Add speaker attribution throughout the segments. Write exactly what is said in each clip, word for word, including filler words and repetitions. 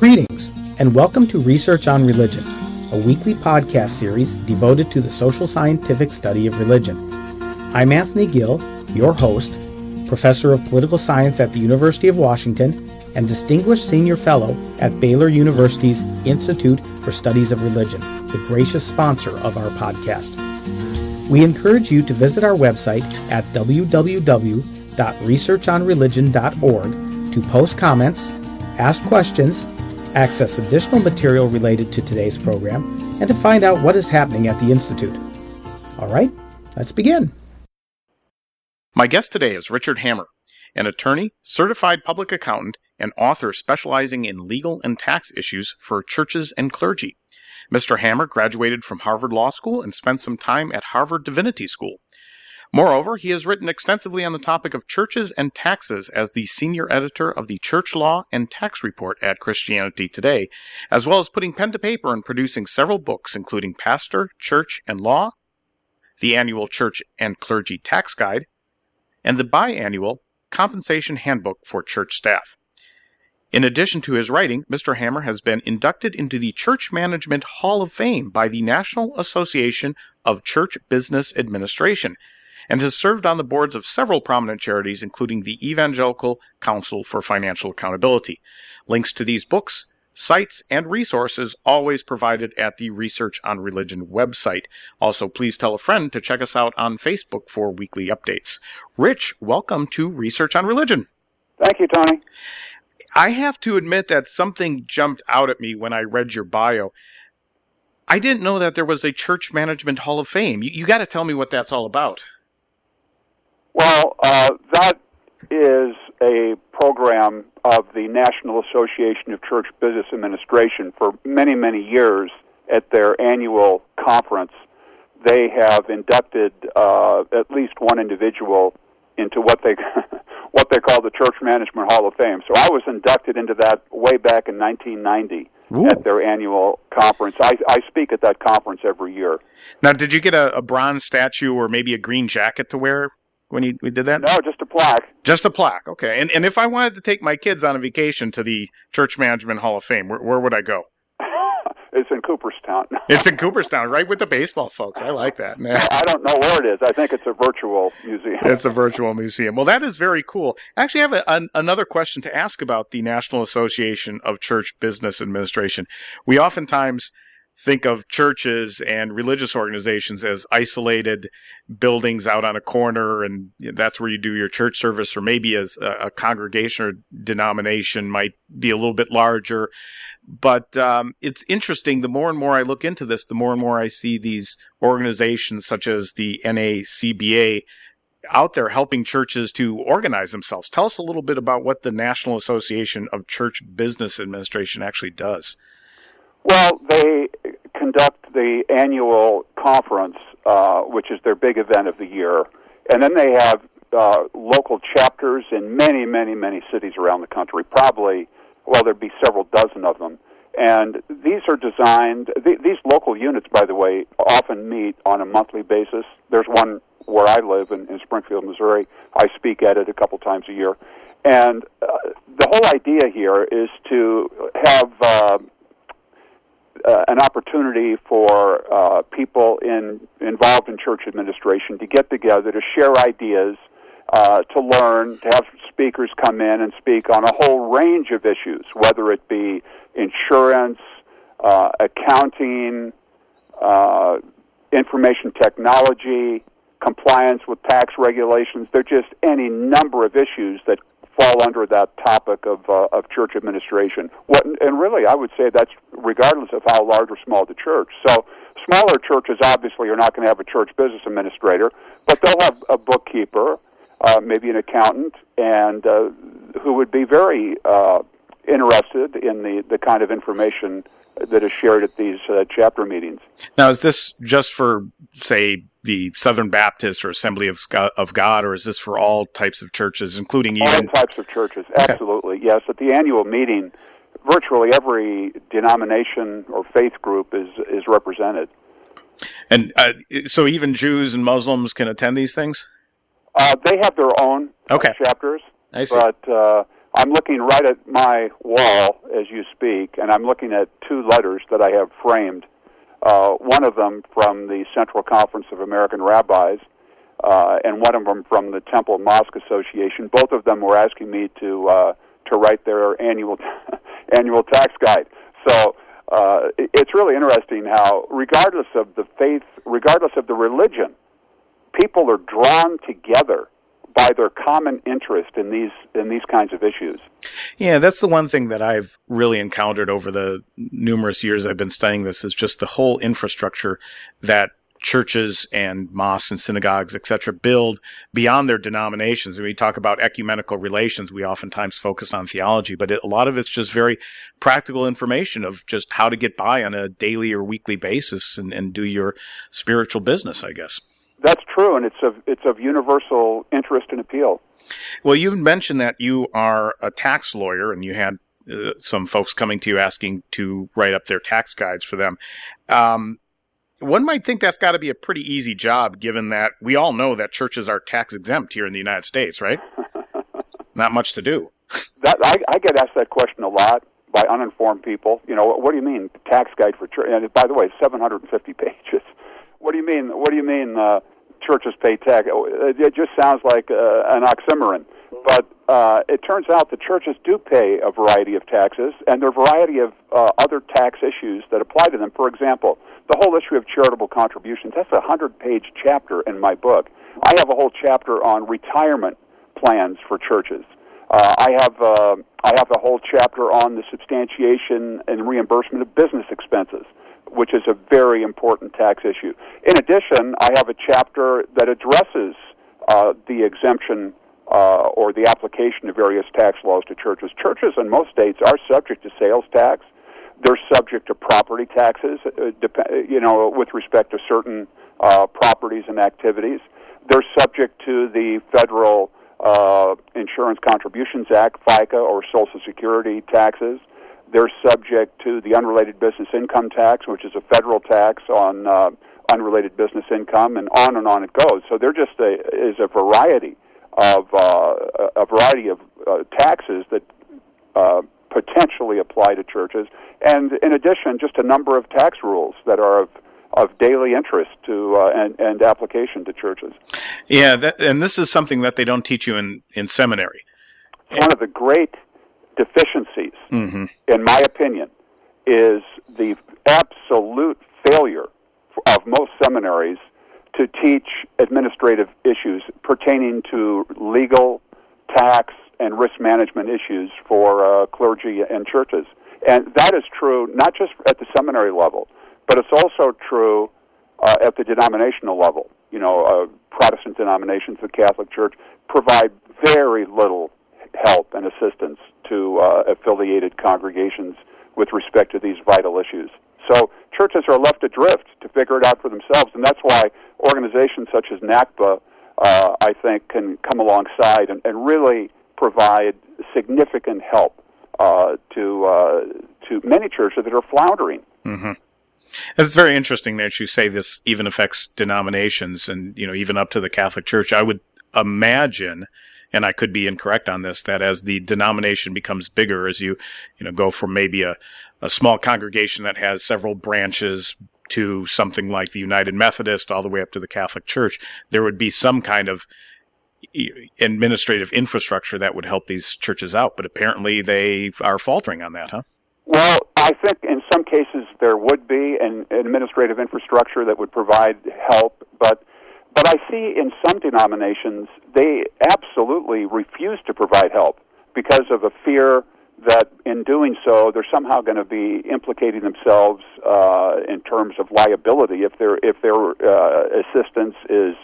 Speaker 1: Greetings, and welcome to Research on Religion, a weekly podcast series devoted to the social scientific study of religion. I'm Anthony Gill, your host, Professor of Political Science at the University of Washington, and Distinguished Senior Fellow at Baylor University's Institute for Studies of Religion, the gracious sponsor of our podcast. We encourage you to visit our website at w w w dot research on religion dot org to post comments, ask questions, access additional material related to today's program, and to find out what is happening at the Institute. All right, let's begin.
Speaker 2: My guest today is Richard Hammer, an attorney, certified public accountant, and author specializing in legal and tax issues for churches and clergy. Mister Hammer graduated from Harvard Law School and spent some time at Harvard Divinity School. Moreover, he has written extensively on the topic of churches and taxes as the senior editor of the Church Law and Tax Report at Christianity Today, as well as putting pen to paper and producing several books, including Pastor, Church, and Law, the annual Church and Clergy Tax Guide, and the biannual Compensation Handbook for Church Staff. In addition to his writing, Mister Hammer has been inducted into the Church Management Hall of Fame by the National Association of Church Business Administration, and has served on the boards of several prominent charities, including the Evangelical Council for Financial Accountability. Links to these books, sites, and resources always provided at the Research on Religion website. Also, please tell a friend to check us out on Facebook for weekly updates. Rich, welcome to Research on Religion.
Speaker 3: Thank you, Tony.
Speaker 2: I have to admit that something jumped out at me when I read your bio. I didn't know that there was a Church Management Hall of Fame. You, you got to tell me what that's all about.
Speaker 3: Well, uh, that is a program of the National Association of Church Business Administration. For many, many years at their annual conference, they have inducted uh, at least one individual into what they what they call the Church Management Hall of Fame. So I was inducted into that way back in nineteen ninety Ooh. At their annual conference. I, I speak at that conference every year.
Speaker 2: Now, did you get a, a bronze statue or maybe a green jacket to wear when you we did that?
Speaker 3: No, just a plaque.
Speaker 2: Just a plaque, okay. And and if I wanted to take my kids on a vacation to the Church Management Hall of Fame, where, where would I go?
Speaker 3: It's in Cooperstown.
Speaker 2: It's in Cooperstown, right with the baseball folks. I like that.
Speaker 3: I don't know where it is. I think it's a virtual museum.
Speaker 2: It's a virtual museum. Well, that is very cool. Actually, I have a, an, another question to ask about the National Association of Church Business Administration. We oftentimes think of churches and religious organizations as isolated buildings out on a corner, and that's where you do your church service, or maybe as a, a congregation or denomination might be a little bit larger. But um, it's interesting. The more and more I look into this, the more and more I see these organizations such as the N A C B A out there helping churches to organize themselves. Tell us a little bit about what the National Association of Church Business Administration actually does.
Speaker 3: Well, they conduct the annual conference, uh, which is their big event of the year, and then they have uh, local chapters in many, many, many cities around the country. Probably, well, there'd be several dozen of them. And these are designed, th- these local units, by the way, often meet on a monthly basis. There's one where I live in, in Springfield, Missouri. I speak at it a couple times a year. And uh, the whole idea here is to have Uh, Uh, an opportunity for uh, people in, involved in church administration to get together, to share ideas, uh, to learn, to have speakers come in and speak on a whole range of issues, whether it be insurance, uh, accounting, uh, information technology, compliance with tax regulations. There are just any number of issues that fall under that topic of uh, of church administration. What, and really, I would say that's regardless of how large or small the church. So smaller churches obviously are not going to have a church business administrator, but they'll have a bookkeeper, uh, maybe an accountant, and uh, who would be very uh, interested in the, the kind of information that is shared at these uh, chapter meetings.
Speaker 2: Now, is this just for, say, the Southern Baptist or Assembly of of God, or is this for all types of churches, including even...
Speaker 3: All types of churches, absolutely, okay. Yes. At the annual meeting, virtually every denomination or faith group is, is represented.
Speaker 2: And uh, so even Jews and Muslims can attend these things?
Speaker 3: Uh, they have their own
Speaker 2: okay.
Speaker 3: chapters.
Speaker 2: I see.
Speaker 3: But uh, I'm looking right at my wall as you speak, and I'm looking at two letters that I have framed. Uh, one of them from the Central Conference of American Rabbis, uh, and one of them from the Temple Mosque Association. Both of them were asking me to uh, to write their annual annual tax guide. So uh, it's really interesting how, regardless of the faith, regardless of the religion, people are drawn together by their common interest in these in these kinds of issues.
Speaker 2: Yeah, that's the one thing that I've really encountered over the numerous years I've been studying this, is just the whole infrastructure that churches and mosques and synagogues, et cetera, build beyond their denominations. When we talk about ecumenical relations, we oftentimes focus on theology, but it, a lot of it's just very practical information of just how to get by on a daily or weekly basis and, and do your spiritual business, I guess.
Speaker 3: That's true, and it's of it's of universal interest and appeal.
Speaker 2: Well, you mentioned that you are a tax lawyer, and you had uh, some folks coming to you asking to write up their tax guides for them. Um, one might think that's got to be a pretty easy job, given that we all know that churches are tax exempt here in the United States, right? Not much to do.
Speaker 3: That I, I get asked that question a lot by uninformed people. You know, what do you mean tax guide for church? And by the way, it's seven hundred fifty pages. What do you mean? What do you mean? Uh, churches pay tax? It just sounds like uh, an oxymoron. But uh, it turns out the churches do pay a variety of taxes, and there are a variety of uh, other tax issues that apply to them. For example, the whole issue of charitable contributions, that's a hundred-page chapter in my book. I have a whole chapter on retirement plans for churches. Uh, I have uh, I have a whole chapter on the substantiation and reimbursement of business expenses, which is a very important tax issue. In addition, I have a chapter that addresses uh, the exemption uh, or the application of various tax laws to churches. Churches in most states are subject to sales tax. They're subject to property taxes, uh, dep- you know, with respect to certain uh, properties and activities. They're subject to the federal uh, Insurance Contributions Act, FICA, or Social Security taxes. They're subject to the unrelated business income tax, which is a federal tax on uh, unrelated business income, and on and on it goes. So there just a, is a variety of uh, a variety of uh, taxes that uh, potentially apply to churches, and in addition, just a number of tax rules that are of of daily interest to uh, and and application to churches.
Speaker 2: Yeah, that, and this is something that they don't teach you in in seminary.
Speaker 3: One of the great deficiencies, mm-hmm. in my opinion, is the absolute failure of most seminaries to teach administrative issues pertaining to legal, tax, and risk management issues for uh, clergy and churches. And that is true not just at the seminary level, but it's also true uh, at the denominational level. You know, uh, Protestant denominations, the Catholic Church, provide very little help and assistance to uh, affiliated congregations with respect to these vital issues. So churches are left adrift to figure it out for themselves, and that's why organizations such as NACBA, uh, I think, can come alongside and, and really provide significant help uh, to uh, to many churches that are floundering.
Speaker 2: Mm-hmm. It's very interesting that you say this even affects denominations, and you know, even up to the Catholic Church. I would imagine, and I could be incorrect on this, that as the denomination becomes bigger, as you, you know, go from maybe a, a small congregation that has several branches to something like the United Methodist all the way up to the Catholic Church, there would be some kind of administrative infrastructure that would help these churches out. But apparently they are faltering on that, huh?
Speaker 3: Well, I think in some cases there would be an administrative infrastructure that would provide help, but But I see in some denominations, they absolutely refuse to provide help because of a fear that in doing so, they're somehow going to be implicating themselves uh, in terms of liability if their if their uh, assistance is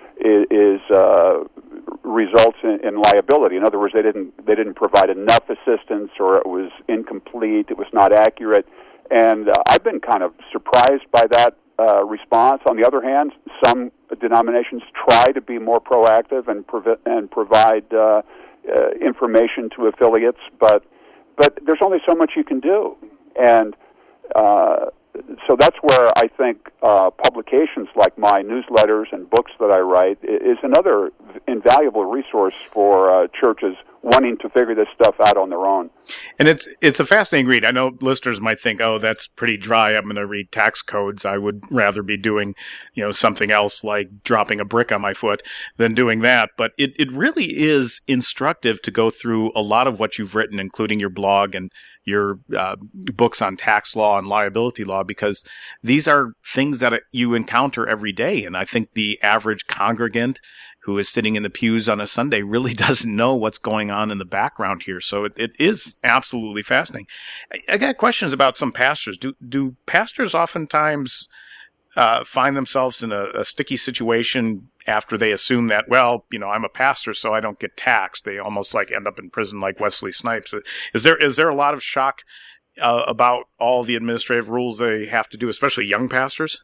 Speaker 3: is uh, results in, in liability. In other words, they didn't they didn't provide enough assistance, or it was incomplete, it was not accurate, and uh, I've been kind of surprised by that Uh, response. On the other hand, some denominations try to be more proactive and provi- and provide uh, uh, information to affiliates, but but there's only so much you can do, and uh, so that's where I think uh, publications like my newsletters and books that I write is another invaluable resource for uh, churches wanting to figure this stuff out on their own.
Speaker 2: And it's it's a fascinating read. I know listeners might think, oh, that's pretty dry. I'm going to read tax codes. I would rather be doing, you know, something else like dropping a brick on my foot than doing that. But it, it really is instructive to go through a lot of what you've written, including your blog and your uh, books on tax law and liability law, because these are things that you encounter every day. And I think the average congregant who is sitting in the pews on a Sunday really doesn't know what's going on in the background here. So it, it is absolutely fascinating. I, I got questions about some pastors. Do do pastors oftentimes uh, find themselves in a, a sticky situation after they assume that, well, you know, I'm a pastor, so I don't get taxed? They almost like end up in prison like Wesley Snipes. Is there is there a lot of shock uh, about all the administrative rules they have to do, especially young pastors?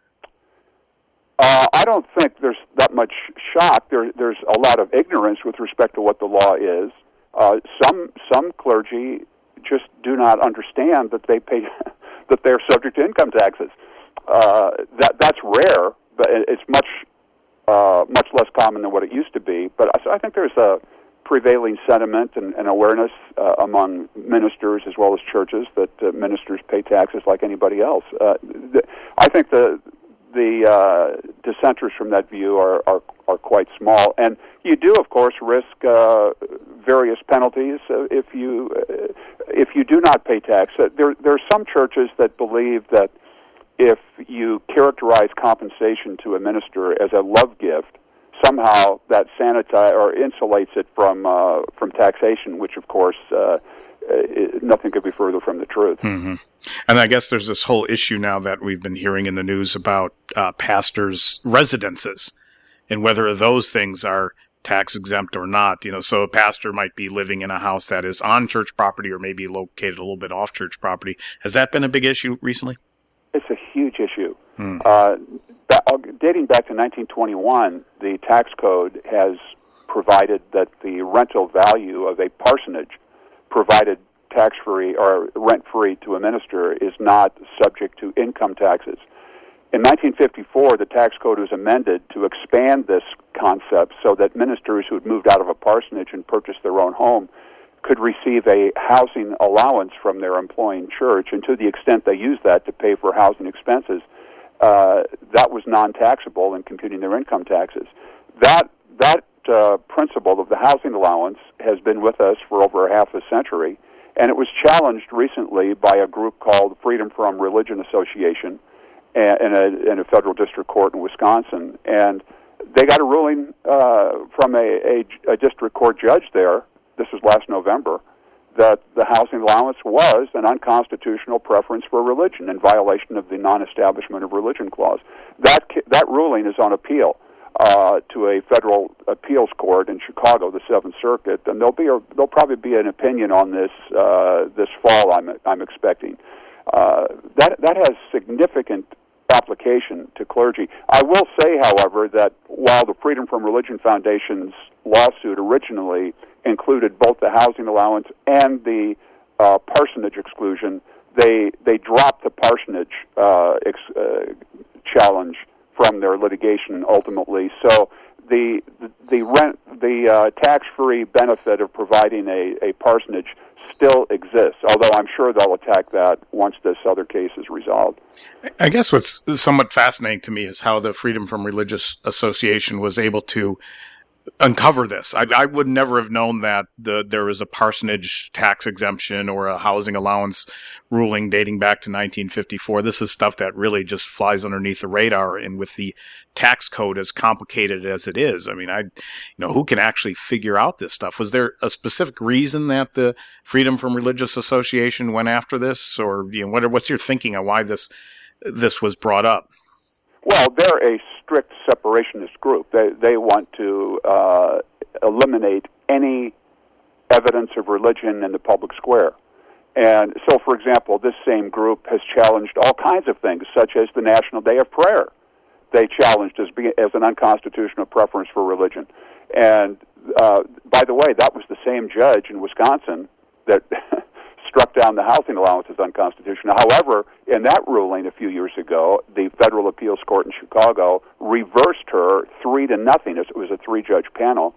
Speaker 3: Uh, I don't think there's that much shock. There, there's a lot of ignorance with respect to what the law is. Uh, some some clergy just do not understand that they pay that they're subject to income taxes. Uh, that that's rare, but it's much uh, much less common than what it used to be. But I, I think there's a prevailing sentiment and, and awareness uh, among ministers as well as churches that uh, ministers pay taxes like anybody else. Uh, the, I think the The uh, dissenters from that view are, are are quite small, and you do, of course, risk uh, various penalties uh, if you uh, if you do not pay tax. Uh, there there are some churches that believe that if you characterize compensation to a minister as a love gift, somehow that sanitize or insulates it from uh, from taxation, which, of course, Uh, Uh, nothing could be further from the truth.
Speaker 2: Mm-hmm. And I guess there's this whole issue now that we've been hearing in the news about uh, pastors' residences and whether those things are tax exempt or not. You know, so a pastor might be living in a house that is on church property or maybe located a little bit off church property. Has that been a big issue recently?
Speaker 3: It's a huge issue.
Speaker 2: Hmm.
Speaker 3: Uh, that, dating back to nineteen twenty-one, the tax code has provided that the rental value of a parsonage provided tax-free or rent-free to a minister is not subject to income taxes. In nineteen fifty-four, the tax code was amended to expand this concept so that ministers who had moved out of a parsonage and purchased their own home could receive a housing allowance from their employing church, and to the extent they used that to pay for housing expenses, uh, that was non-taxable in computing their income taxes. That that Uh, principle of the housing allowance has been with us for over half a century, and it was challenged recently by a group called Freedom from Religion Association in a, in a federal district court in Wisconsin, and they got a ruling uh, from a, a, a district court judge there, this was last November, that the housing allowance was an unconstitutional preference for religion in violation of the non-establishment of religion clause. That, that ruling is on appeal Uh, to a federal appeals court in Chicago, the Seventh Circuit, and there'll be a, there'll probably be an opinion on this uh, this fall. I'm I'm expecting uh, that that has significant application to clergy. I will say, however, that while the Freedom from Religion Foundation's lawsuit originally included both the housing allowance and the uh, parsonage exclusion, they they dropped the parsonage uh, ex, uh, challenge from their litigation ultimately. So the the rent the uh, tax-free benefit of providing a, a parsonage still exists, although I'm sure they'll attack that once this other case is resolved.
Speaker 2: I guess what's somewhat fascinating to me is how the Freedom from Religious Association was able to uncover this. I, I would never have known that the, there was a parsonage tax exemption or a housing allowance ruling dating back to nineteen fifty-four. This is stuff that really just flies underneath the radar. And with the tax code as complicated as it is, I mean, I, you know, who can actually figure out this stuff? Was there a specific reason that the Freedom from Religious Association went after this, or you know, what, what's your thinking on why this this was brought up?
Speaker 3: Well, they're a strict separationist group. They they want to uh, eliminate any evidence of religion in the public square. And so, for example, this same group has challenged all kinds of things, such as the National Day of Prayer. They challenged as, being, as an unconstitutional preference for religion. And uh, by the way, that was the same judge in Wisconsin that struck down the housing allowance as unconstitutional. However, in that ruling a few years ago, the federal appeals court in Chicago reversed her three to nothing. It was a three-judge panel.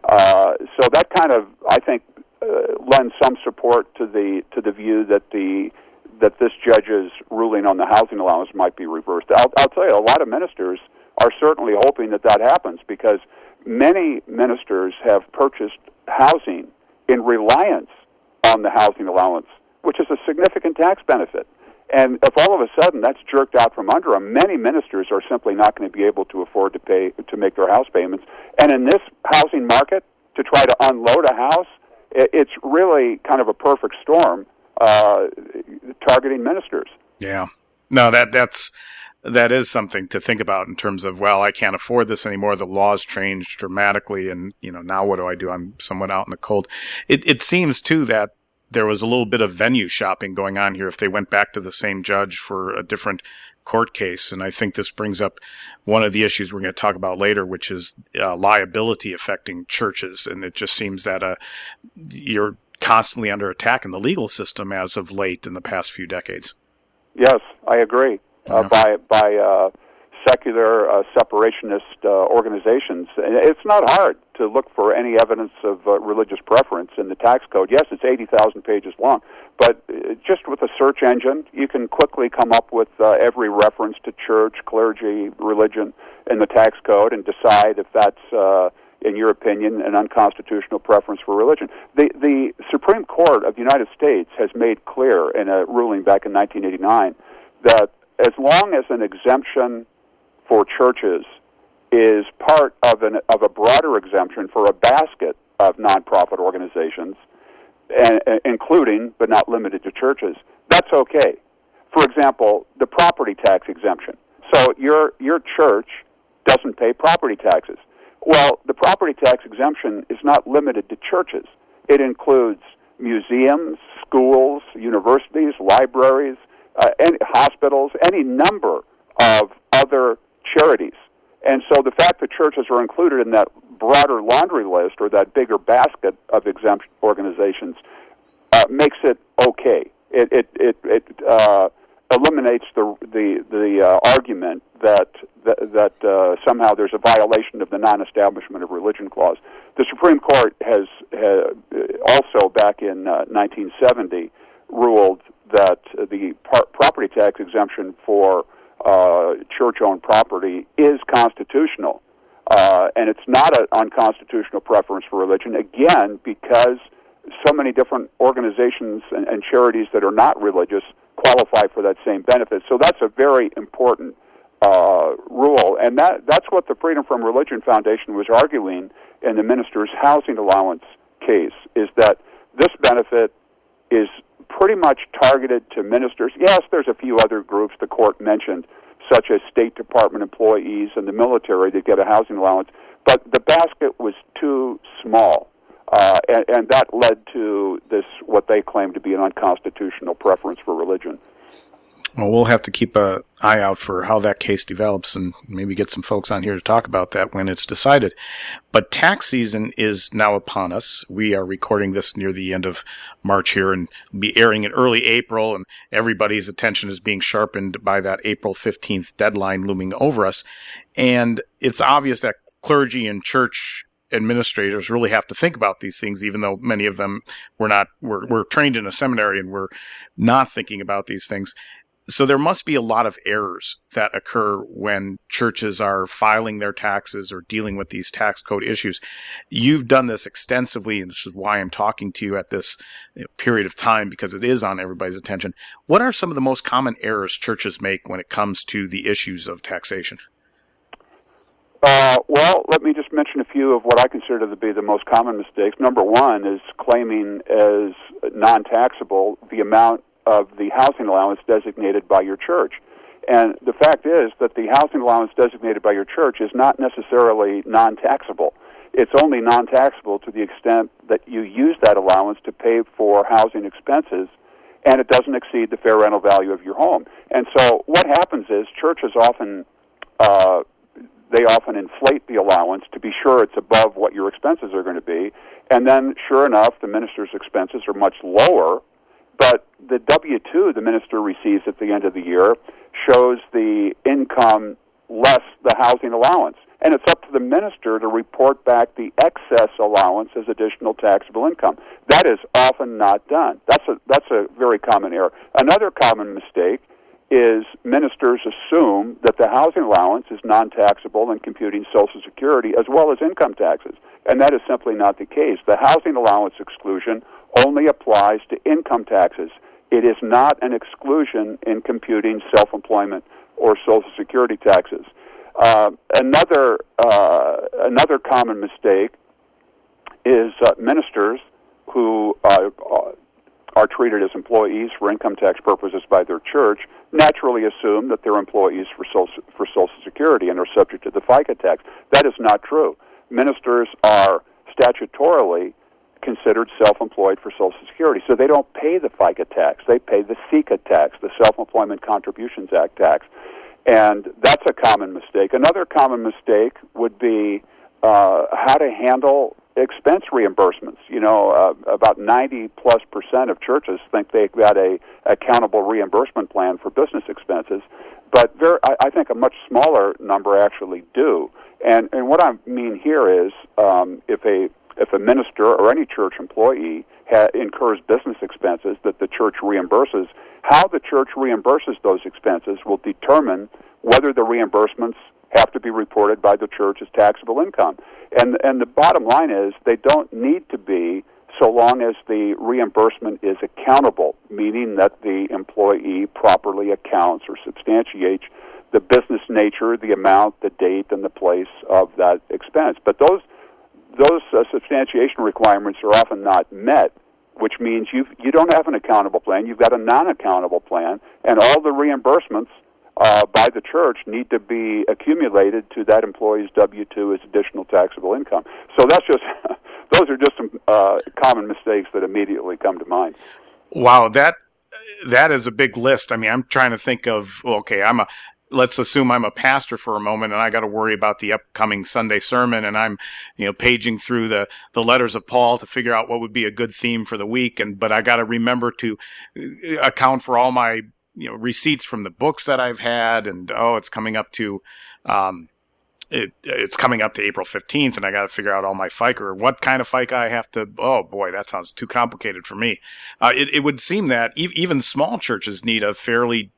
Speaker 3: Uh, so that kind of, I think, uh, lends some support to the to the view that the that this judge's ruling on the housing allowance might be reversed. I'll, I'll tell you, a lot of ministers are certainly hoping that that happens, because many ministers have purchased housing in reliance on the housing allowance, which is a significant tax benefit. And if all of a sudden that's jerked out from under them, many ministers are simply not going to be able to afford to pay to make their house payments. And in this housing market, to try to unload a house, it's really kind of a perfect storm uh, targeting ministers.
Speaker 2: Yeah, no, that that's that is something to think about in terms of, well, I can't afford this anymore. The laws changed dramatically, and you know, now what do I do? I'm somewhat out in the cold. It it seems too that there was a little bit of venue shopping going on here if they went back to the same judge for a different court case. And I think this brings up one of the issues we're going to talk about later, which is uh, liability affecting churches. And it just seems that uh, you're constantly under attack in the legal system as of late in the past few decades.
Speaker 3: Yes, I agree. Yeah. Uh, by by uh, secular uh, separationist uh, organizations. And it's not hard to look for any evidence of uh, religious preference in the tax code. Yes, it's eighty thousand pages long, but uh, just with a search engine, you can quickly come up with uh, every reference to church, clergy, religion in the tax code and decide if that's, uh, in your opinion, an unconstitutional preference for religion. The, the Supreme Court of the United States has made clear in a ruling back in nineteen eighty-nine that as long as an exemption for churches is part of an of a broader exemption for a basket of nonprofit organizations, and, and including but not limited to churches, that's okay. For example, the property tax exemption. So your your church doesn't pay property taxes. Well, the property tax exemption is not limited to churches. It includes museums, schools, universities, libraries, uh, any hospitals, any number of other charities. And so the fact that churches are included in that broader laundry list or that bigger basket of exempt organizations uh, makes it okay. It it it, it uh, eliminates the the the uh, argument that that, that uh, somehow there's a violation of the non-establishment of religion clause. The Supreme Court has, has also back in uh, nineteen seventy ruled that the par- property tax exemption for uh, church-owned property is constitutional, uh, and it's not an unconstitutional preference for religion, again, because so many different organizations and, and charities that are not religious qualify for that same benefit. So that's a very important uh, rule, and that that's what the Freedom from Religion Foundation was arguing in the minister's housing allowance case, is that this benefit is pretty much targeted to ministers. Yes, there's a few other groups the court mentioned, such as State Department employees and the military that get a housing allowance, but the basket was too small, uh, and, and that led to this, what they claim to be an unconstitutional preference for religion.
Speaker 2: Well, we'll have to keep an eye out for how that case develops and maybe get some folks on here to talk about that when it's decided. But tax season is now upon us. We are recording this near the end of March here and be airing in early April, and everybody's attention is being sharpened by that April fifteenth deadline looming over us. And it's obvious that clergy and church administrators really have to think about these things, even though many of them were not, were, were trained in a seminary and were not thinking about these things. So there must be a lot of errors that occur when churches are filing their taxes or dealing with these tax code issues. You've done this extensively, and this is why I'm talking to you at this period of time, because it is on everybody's attention. What are some of the most common errors churches make when it comes to the issues of taxation?
Speaker 3: Uh, well, let me just mention a few of what I consider to be the most common mistakes. Number one is claiming as non-taxable the amount of the housing allowance designated by your church. And the fact is that the housing allowance designated by your church is not necessarily non-taxable. It's only non-taxable to the extent that you use that allowance to pay for housing expenses, and it doesn't exceed the fair rental value of your home. And so what happens is churches often, uh, they often inflate the allowance to be sure it's above what your expenses are going to be, and then sure enough, the minister's expenses are much lower, but the W two the minister receives at the end of the year shows the income less the housing allowance. and it's up to the minister to report back the excess allowance as additional taxable income. That is often not done. That's a that's a very common error. Another common mistake is ministers assume that the housing allowance is non-taxable in computing Social Security as well as income taxes, and that is simply not the case. The housing allowance exclusion only applies to income taxes. It is not an exclusion in computing self-employment or Social Security taxes. Uh, another uh, another common mistake is uh, ministers who uh, are treated as employees for income tax purposes by their church naturally assume that they're employees for Social, for Social Security and are subject to the FICA tax. That is not true. Ministers are statutorily considered self-employed for Social Security, so they don't pay the FICA tax. They pay the SECA tax, the Self-Employment Contributions Act tax, and that's a common mistake. Another common mistake would be uh, how to handle expense reimbursements. You know, uh, about ninety plus percent of churches think they've got a accountable reimbursement plan for business expenses, but very, I, I think a much smaller number actually do. And and what I mean here is um, if a if a minister or any church employee ha- incurs business expenses that the church reimburses, how the church reimburses those expenses will determine whether the reimbursements have to be reported by the church as taxable income. And and the bottom line is they don't need to be so long as the reimbursement is accountable, meaning that the employee properly accounts or substantiates the business nature, the amount, the date, and the place of that expense. But those those uh, substantiation requirements are often not met, which means you you don't have an accountable plan. You've got a non-accountable plan, and all the reimbursements uh, by the church need to be accumulated to that employee's W two as additional taxable income. So that's just those are just some uh, common mistakes that immediately come to mind.
Speaker 2: Wow, that that is a big list. I mean, I'm trying to think of, okay, I'm a let's assume I'm a pastor for a moment and I got to worry about the upcoming Sunday sermon, and I'm, you know, paging through the, the letters of Paul to figure out what would be a good theme for the week. And, but I got to remember to account for all my, you know, receipts from the books that I've had. And, oh, it's coming up to, um, it, it's coming up to April fifteenth, and I got to figure out all my FICA or what kind of FICA I have to, oh boy, that sounds too complicated for me. Uh, it, it would seem that e- even small churches need a fairly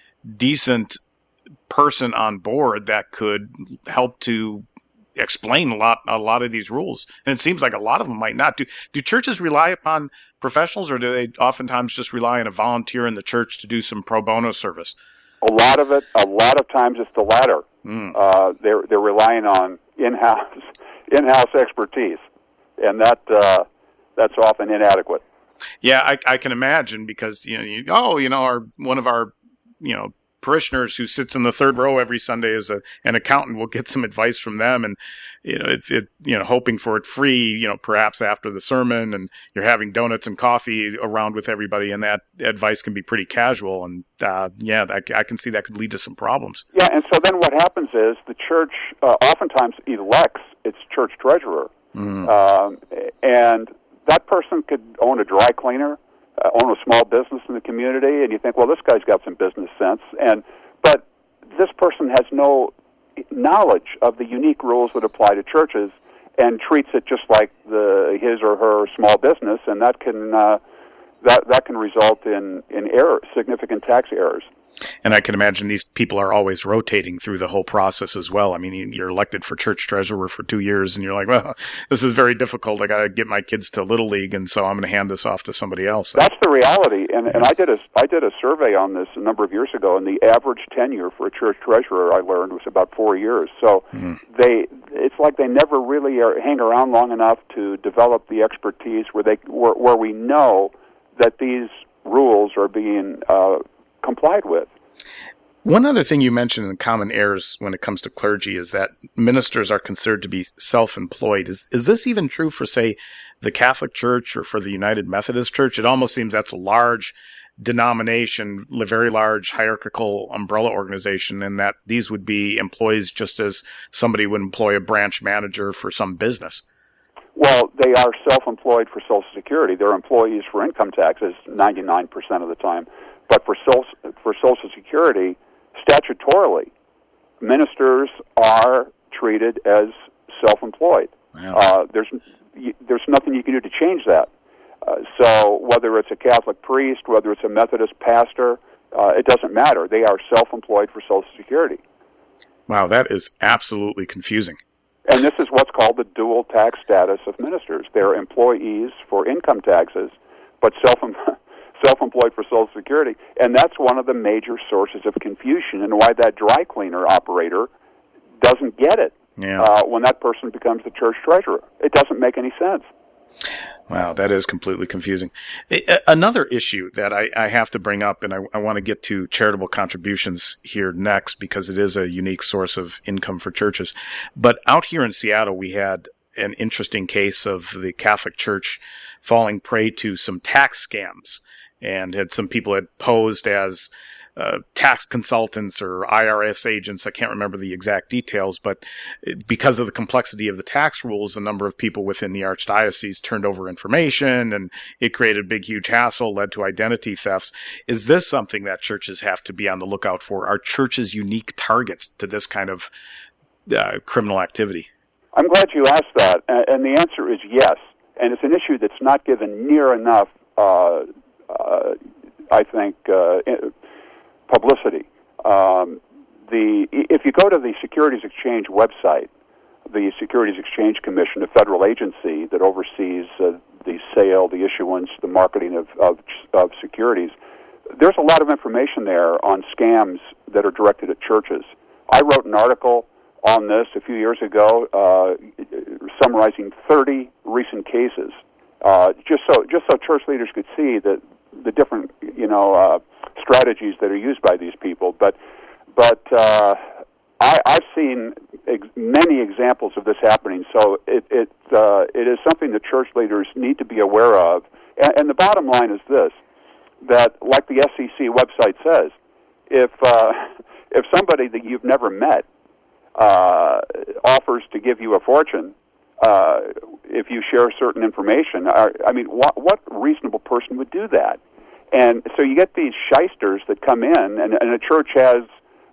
Speaker 2: decent person on board that could help to explain a lot a lot of these rules. And it seems like a lot of them might not. Do do churches rely upon professionals, or do they oftentimes just rely on a volunteer in the church to do some pro bono service?
Speaker 3: A lot of it, a lot of times it's the latter.
Speaker 2: Mm.
Speaker 3: Uh, they're they're relying on in-house in-house expertise, and that uh, that's often inadequate.
Speaker 2: Yeah, I, I can imagine, because you know, you, oh, you know, our one of our you know. parishioners who sits in the third row every Sunday as a, an accountant will get some advice from them, and you know it's it you know hoping for it free, you know perhaps after the sermon, and you're having donuts and coffee around with everybody, and that advice can be pretty casual, and uh, yeah, I, I can see that could lead to some problems.
Speaker 3: Yeah, and so then what happens is the church uh, oftentimes elects its church treasurer, mm. um, and that person could own a dry cleaner, Uh, own a small business in the community, and you think, well, this guy's got some business sense, and but this person has no knowledge of the unique rules that apply to churches and treats it just like the his or her small business, and that can uh, that that can result in in error, significant tax errors.
Speaker 2: And I can imagine these people are always rotating through the whole process as well. I mean, you're elected for church treasurer for two years, and you're like, well, this is very difficult. I got to get my kids to Little League, and so I'm going to hand this off to somebody else.
Speaker 3: That's the reality. And, and I did a I did a survey on this a number of years ago, and the average tenure for a church treasurer, I learned, was about four years. So mm. they it's like they never really are, hang around long enough to develop the expertise where they where, where we know that these rules are being uh, complied with.
Speaker 2: One other thing you mentioned in common errors when it comes to clergy is that ministers are considered to be self-employed. Is is this even true for, say, the Catholic Church or for the United Methodist Church? It almost seems that's a large denomination, a very large hierarchical umbrella organization, and that these would be employees just as somebody would employ a branch manager for some business.
Speaker 3: Well, they are self-employed for Social Security. They're employees for income taxes ninety-nine percent of the time. But for social, for Social Security, statutorily, ministers are treated as self-employed.
Speaker 2: Wow.
Speaker 3: Uh, there's there's nothing you can do to change that. Uh, so whether it's a Catholic priest, whether it's a Methodist pastor, uh, it doesn't matter. They are self-employed for Social Security.
Speaker 2: Wow, that is absolutely confusing.
Speaker 3: And this is what's called the dual tax status of ministers. They're employees for income taxes, but self self-employed for Social Security. And that's one of the major sources of confusion and why that dry cleaner operator doesn't get it
Speaker 2: yeah.
Speaker 3: uh, when that person becomes the church treasurer. It doesn't make any sense.
Speaker 2: Wow, that is completely confusing. Another issue that I, I have to bring up, and I, I want to get to charitable contributions here next because it is a unique source of income for churches. But out here in Seattle, we had an interesting case of the Catholic Church falling prey to some tax scams, and had some people had posed as Uh, tax consultants or I R S agents. I can't remember the exact details, but because of the complexity of the tax rules, a number of people within the archdiocese turned over information, and it created a big, huge hassle, led to identity thefts. Is this something that churches have to be on the lookout for? Are churches unique targets to this kind of uh, criminal activity?
Speaker 3: I'm glad you asked that, and the answer is yes. And it's an issue that's not given near enough, uh, uh, I think, uh, publicity. Um, the if you go to the Securities Exchange website, the Securities Exchange Commission, a federal agency that oversees uh, the sale, the issuance, the marketing of, of of securities, there's a lot of information there on scams that are directed at churches. I wrote an article on this a few years ago, uh, summarizing thirty recent cases, uh, just so just so church leaders could see that the different, you know, uh, strategies that are used by these people. But but uh, I, I've seen ex- many examples of this happening. So it it uh, it is something that church leaders need to be aware of. And, and the bottom line is this: that, like the S E C website says, if uh, if somebody that you've never met uh, offers to give you a fortune, uh, if you share certain information, I, I mean, what, what reasonable person would do that? And so you get these shysters that come in, and, and a church has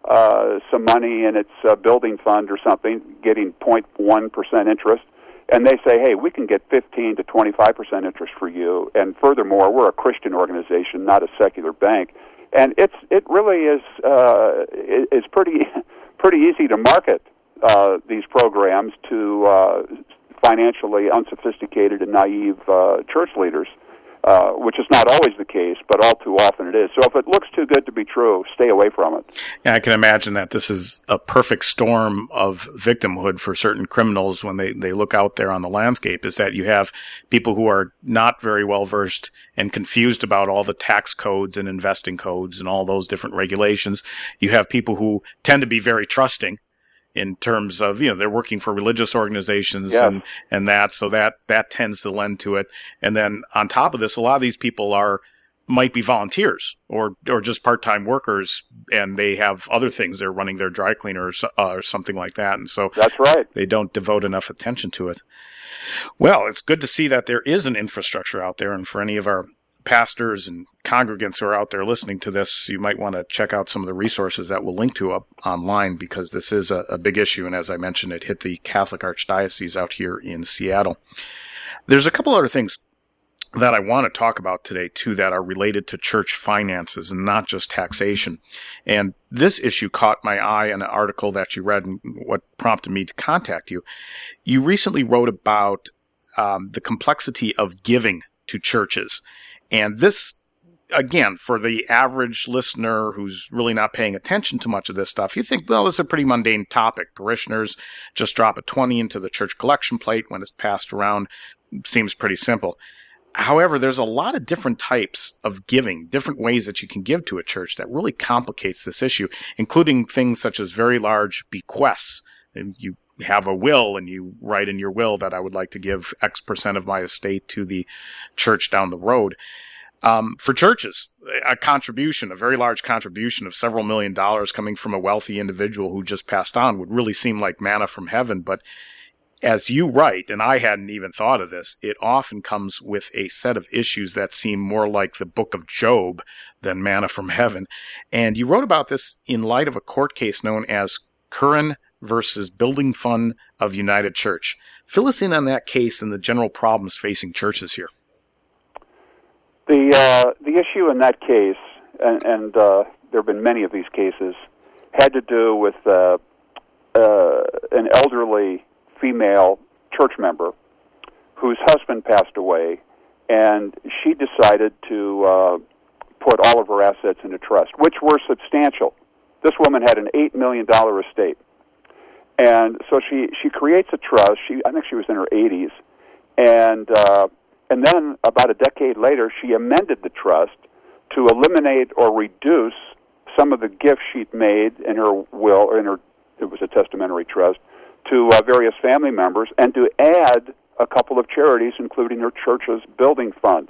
Speaker 3: uh, some money in its uh, building fund or something, getting zero point one percent interest, and they say, hey, we can get fifteen to twenty-five percent interest for you, and furthermore, we're a Christian organization, not a secular bank. And it's it really is uh, is pretty pretty easy to market uh, these programs to uh, financially unsophisticated and naive uh, church leaders. Uh, which is not always the case, but all too often it is. So if it looks too good to be true, stay away from it.
Speaker 2: Yeah, I can imagine that this is a perfect storm of victimhood for certain criminals when they, they look out there on the landscape, is that you have people who are not very well versed and confused about all the tax codes and investing codes and all those different regulations. You have people who tend to be very trusting in terms of, you know, they're working for religious organizations
Speaker 3: yes.
Speaker 2: and, and that, so that, that tends to lend to it. And then on top of this, a lot of these people are, might be volunteers or, or just part-time workers, and they have other things. They're running their dry cleaner or, uh, or something like that. And so
Speaker 3: that's right.
Speaker 2: They don't devote enough attention to it. Well, it's good to see that there is an infrastructure out there. And for any of our pastors and congregants who are out there listening to this, you might want to check out some of the resources that we'll link to up online, because this is a, a big issue. And as I mentioned, it hit the Catholic Archdiocese out here in Seattle. There's a couple other things that I want to talk about today, too, that are related to church finances and not just taxation. And this issue caught my eye in an article that you read, and what prompted me to contact you. You recently wrote about um, the complexity of giving to churches. And this, again, for the average listener who's really not paying attention to much of this stuff, you think, well, this is a pretty mundane topic. Parishioners just drop a twenty into the church collection plate when it's passed around. Seems pretty simple. However, there's a lot of different types of giving, different ways that you can give to a church that really complicates this issue, including things such as very large bequests. And you have a will and you write in your will that I would like to give X percent of my estate to the church down the road. Um, for churches, a contribution, a very large contribution of several million dollars coming from a wealthy individual who just passed on would really seem like manna from heaven. But as you write, and I hadn't even thought of this, it often comes with a set of issues that seem more like the book of Job than manna from heaven. And you wrote about this in light of a court case known as Curran versus Building Fund of United Church. Fill us in on that case and the general problems facing churches here.
Speaker 3: The uh, the issue in that case, and, and uh, there have been many of these cases, had to do with uh, uh, an elderly female church member whose husband passed away, and she decided to uh, put all of her assets into trust, which were substantial. This woman had an eight million dollars estate. And so she, she creates a trust. She I think she was in her eighties. And, uh, and then about a decade later, she amended the trust to eliminate or reduce some of the gifts she'd made in her will, or in her, it was a testamentary trust, to uh, various family members, and to add a couple of charities, including her church's building fund.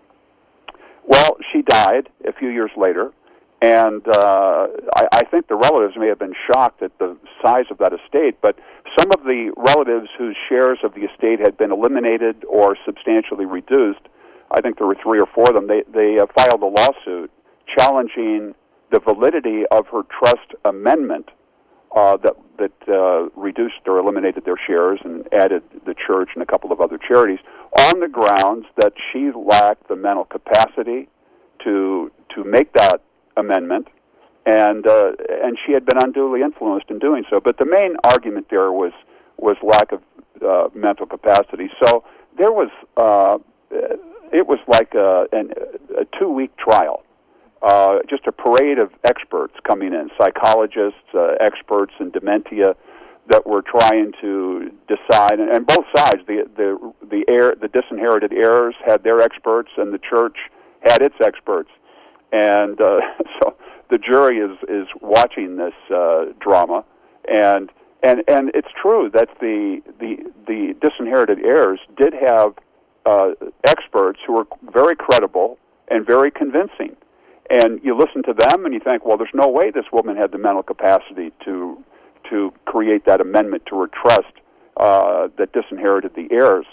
Speaker 3: Well, she died a few years later, and uh, I, I think the relatives may have been shocked at the size of that estate, but some of the relatives whose shares of the estate had been eliminated or substantially reduced, I think there were three or four of them, they, they uh, filed a lawsuit challenging the validity of her trust amendment uh, that, that uh, reduced or eliminated their shares and added the church and a couple of other charities, on the grounds that she lacked the mental capacity to to make that amendment, and uh, and she had been unduly influenced in doing so. But the main argument there was was lack of uh, mental capacity. So there was uh, it was like a, an, a two-week trial, uh, just a parade of experts coming in, psychologists, uh, experts in dementia, that were trying to decide, and, and both sides, the the the heir, the disinherited heirs had their experts, and the church had its experts, and uh, so the jury is is watching this uh, drama, and and and it's true that the the the disinherited heirs did have uh, experts who were very credible and very convincing, and you listen to them and you think, well, there's no way this woman had the mental capacity to to create that amendment to her trust uh, that disinherited the heirs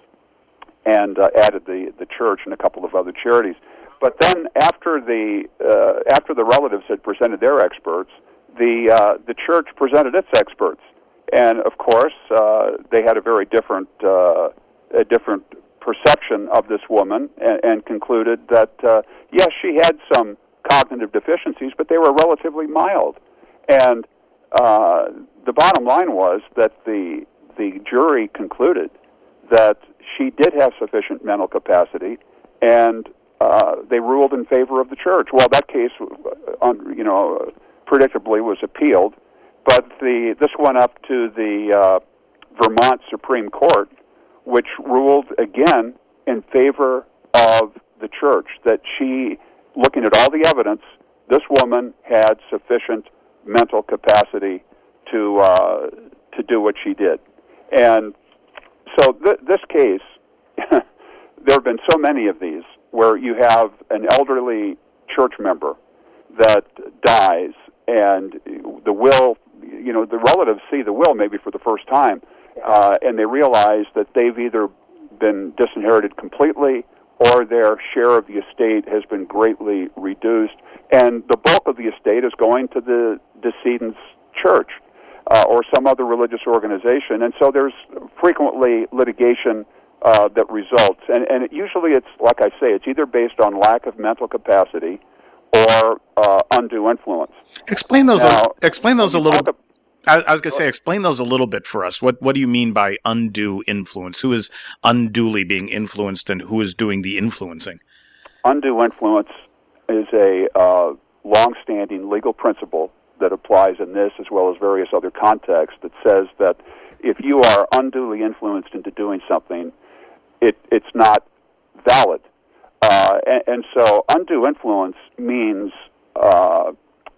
Speaker 3: and uh, added the, the church and a couple of other charities. But then after the uh, after the relatives had presented their experts, the uh, the church presented its experts, and of course uh, they had a very different uh, a different perception of this woman, and, and concluded that uh, yes, she had some cognitive deficiencies, but they were relatively mild. And Uh, the bottom line was that the the jury concluded that she did have sufficient mental capacity, and uh, they ruled in favor of the church. Well, that case, uh, you know, predictably was appealed, but the this went up to the uh, Vermont Supreme Court, which ruled again in favor of the church, that she, looking at all the evidence, this woman had sufficient mental capacity to uh, to do what she did. And so th- this case, there have been so many of these where you have an elderly church member that dies, and the will, you know, the relatives see the will maybe for the first time, uh, and they realize that they've either been disinherited completely or their share of the estate has been greatly reduced, and the bulk of the estate is going to the decedent's church uh, or some other religious organization, and so there's frequently litigation uh, that results, and, and it, usually it's, like I say, it's either based on lack of mental capacity or uh, undue influence.
Speaker 2: Explain those.
Speaker 3: Now,
Speaker 2: a, explain those a little. About, I, I was going to say, explain those a little bit for us. What What do you mean by undue influence? Who is unduly being influenced, and who is doing the influencing?
Speaker 3: Undue influence is a uh, long-standing legal principle that applies in this as well as various other contexts, that says that if you are unduly influenced into doing something, it it's not valid. Uh, and, and so undue influence means uh,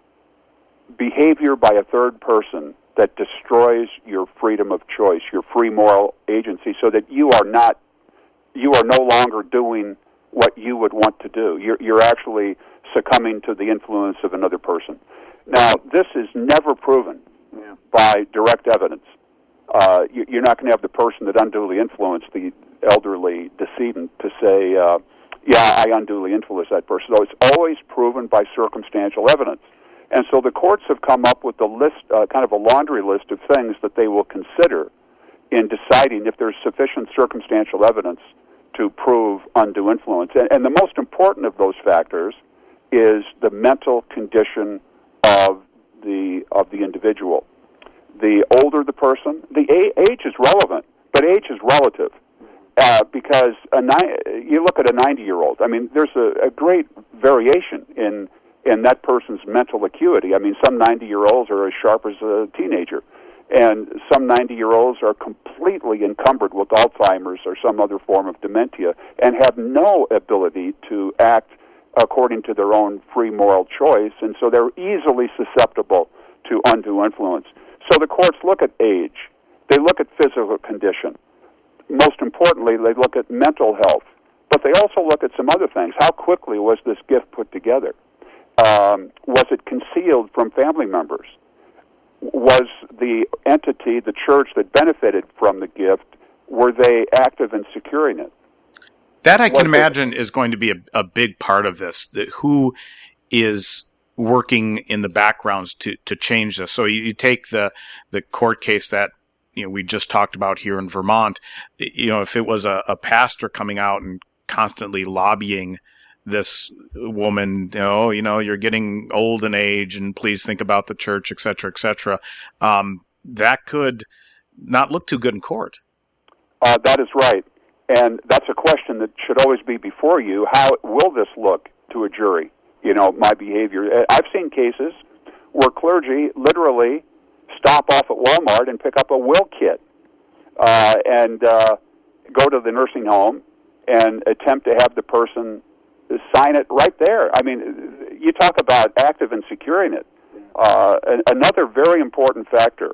Speaker 3: behavior by a third person that destroys your freedom of choice, your free moral agency, so that you are not, you are no longer doing what you would want to do. You're, you're actually succumbing to the influence of another person. Now, this is never proven yeah. by direct evidence. Uh, you, you're not going to have the person that unduly influenced the elderly decedent to say, uh, yeah, I unduly influenced that person. So it's always proven by circumstantial evidence. And so the courts have come up with a list, uh, kind of a laundry list of things that they will consider in deciding if there's sufficient circumstantial evidence to prove undue influence. And, and the most important of those factors is the mental condition of the of the individual. The older the person, the a- age is relevant, but age is relative. Uh, because a ni- you look at a ninety-year-old, I mean, there's a, a great variation in in that person's mental acuity. I mean, some ninety-year-olds are as sharp as a teenager, and some ninety-year-olds are completely encumbered with Alzheimer's or some other form of dementia and have no ability to act according to their own free moral choice, and so they're easily susceptible to undue influence. So the courts look at age. They look at physical condition. Most importantly, they look at mental health. But they also look at some other things. How quickly was this gift put together? Um, was it concealed from family members? Was the entity, the church that benefited from the gift, were they active in securing it?
Speaker 2: That I can
Speaker 3: was
Speaker 2: imagine
Speaker 3: it,
Speaker 2: is going to be a, a big part of this. That who is working in the backgrounds to, to change this. So you, you take the, the court case that, you know, we just talked about here in Vermont. You know, if it was a, a pastor coming out and constantly lobbying this woman, you know, you know, you're getting old in age and please think about the church, et cetera, et cetera, um, that could not look too good in court.
Speaker 3: Uh, that is right. And that's a question that should always be before you. How will this look to a jury? You know, my behavior. I've seen cases where clergy literally stop off at Walmart and pick up a will kit uh, and uh, go to the nursing home and attempt to have the person sign it right there. I mean, you talk about active and securing it. Uh, another very important factor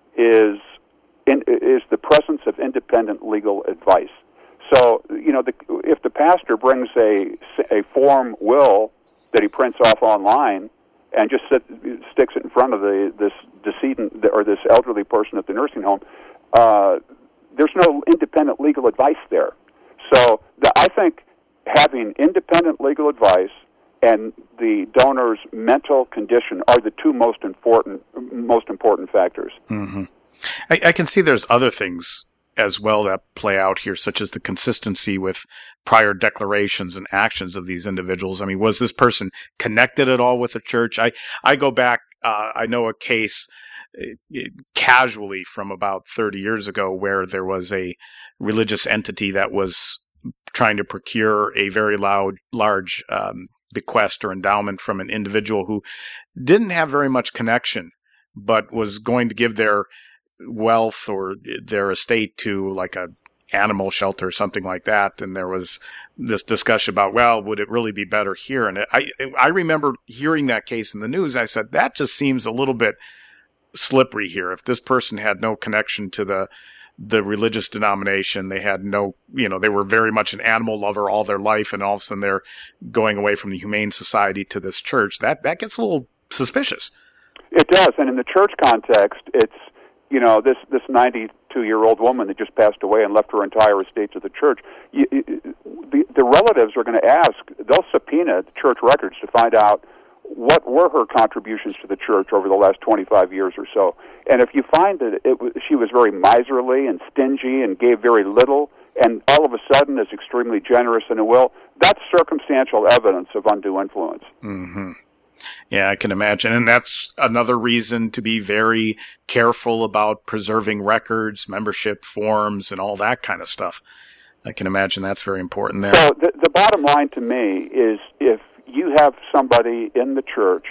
Speaker 3: is in, is the presence of independent legal advice. So, you know, the, if the pastor brings a, a form will that he prints off online and just sit, sticks it in front of the this decedent or this elderly person at the nursing home, uh, there's no independent legal advice there. So the, I think having independent legal advice and the donor's mental condition are the two most important most important factors.
Speaker 2: Mm-hmm. I, I can see there's other things as well that play out here, such as the consistency with prior declarations and actions of these individuals. I mean, was this person connected at all with the church? I, I go back, uh, I know a case uh, casually from about thirty years ago where there was a religious entity that was trying to procure a very loud, large um, bequest or endowment from an individual who didn't have very much connection, but was going to give their wealth or their estate to like a animal shelter or something like that. And there was this discussion about, well, would it really be better here? And I, I remember hearing that case in the news. I said, that just seems a little bit slippery here. If this person had no connection to the, the religious denomination, they had no, you know, they were very much an animal lover all their life. And all of a sudden they're going away from the Humane Society to this church. That, that gets a little suspicious.
Speaker 3: It does. And in the church context, it's, you know, this this ninety-two-year-old woman that just passed away and left her entire estate to the church. You, you, the, the relatives are going to ask, they'll subpoena the church records to find out what were her contributions to the church over the last twenty-five years or so. And if you find that it was, she was very miserly and stingy and gave very little, and all of a sudden is extremely generous in a will, that's circumstantial evidence of undue influence.
Speaker 2: Mm-hmm. Yeah, I can imagine. And that's another reason to be very careful about preserving records, membership forms, and all that kind of stuff. I can imagine that's very important there.
Speaker 3: So the, the bottom line to me is if you have somebody in the church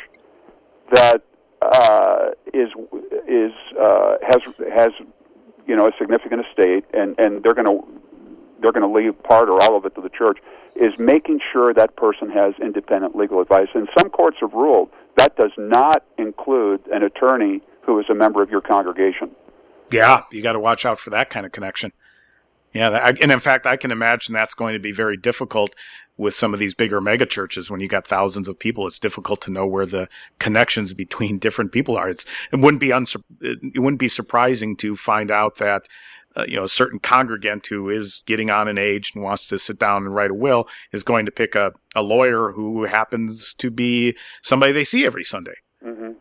Speaker 3: that uh, is is uh, has has you know a significant estate, and, and they're going to they're going to leave part or all of it to the church, is making sure that person has independent legal advice. And some courts have ruled that does not include an attorney who is a member of your congregation.
Speaker 2: Yeah, you got to watch out for that kind of connection. Yeah, that, and in fact, I can imagine that's going to be very difficult with some of these bigger mega churches. When you got thousands of people, it's difficult to know where the connections between different people are. It's, it wouldn't be unsu- it wouldn't be surprising to find out that Uh, you know, a certain congregant who is getting on in age and wants to sit down and write a will is going to pick a, a lawyer who happens to be somebody they see every Sunday.
Speaker 3: Mm-hmm.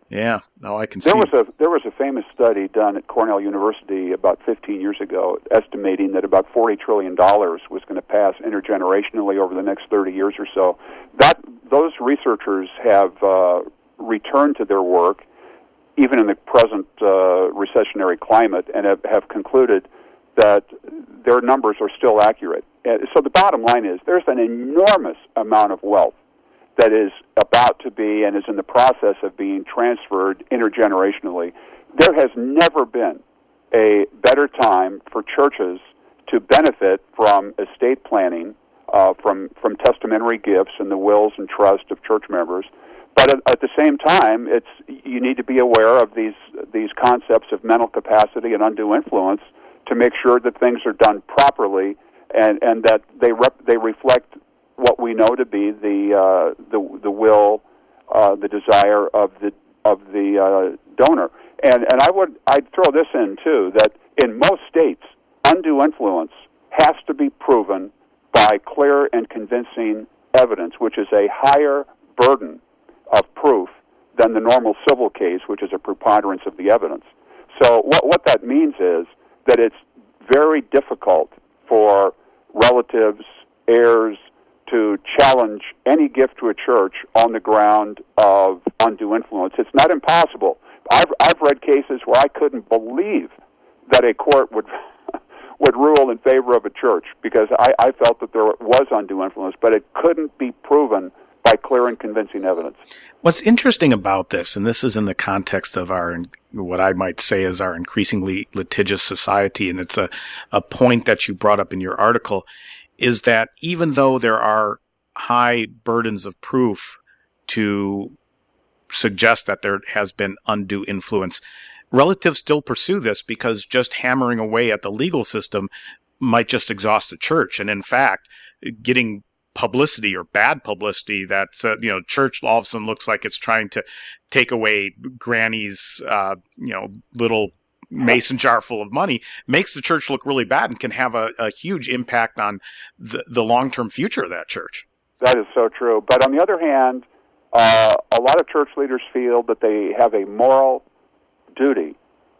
Speaker 2: Yeah. No, I can
Speaker 3: there
Speaker 2: see.
Speaker 3: was a there was a famous study done at Cornell University about fifteen years ago, estimating that about forty trillion dollars was going to pass intergenerationally over the next thirty years or so. That those researchers have uh, returned to their work, even in the present uh, recessionary climate, and have, have concluded that their numbers are still accurate. And so the bottom line is there's an enormous amount of wealth that is about to be and is in the process of being transferred intergenerationally. There has never been a better time for churches to benefit from estate planning, uh, from, from testamentary gifts and the wills and trust of church members. But at, at the same time, it's you need to be aware of these these concepts of mental capacity and undue influence to make sure that things are done properly and, and that they rep, they reflect what we know to be the uh, the the will, uh, the desire of the of the uh, donor. And and I would I'd throw this in too, that in most states, undue influence has to be proven by clear and convincing evidence, which is a higher burden of proof than the normal civil case, which is a preponderance of the evidence. So what what that means is that it's very difficult for relatives, heirs, to challenge any gift to a church on the ground of undue influence. It's not impossible. I've I've read cases where I couldn't believe that a court would would rule in favor of a church because I, I felt that there was undue influence, but it couldn't be proven by clear and convincing evidence.
Speaker 2: What's interesting about this, and this is in the context of our, what I might say is our increasingly litigious society, and it's a, a point that you brought up in your article, is that even though there are high burdens of proof to suggest that there has been undue influence, relatives still pursue this because just hammering away at the legal system might just exhaust the church. And in fact, getting publicity or bad publicity that, uh, you know, church all of a sudden looks like it's trying to take away granny's, uh, you know, little mason jar full of money, makes the church look really bad and can have a, a huge impact on the, the long-term future of that church.
Speaker 3: That is so true. But on the other hand, uh, a lot of church leaders feel that they have a moral duty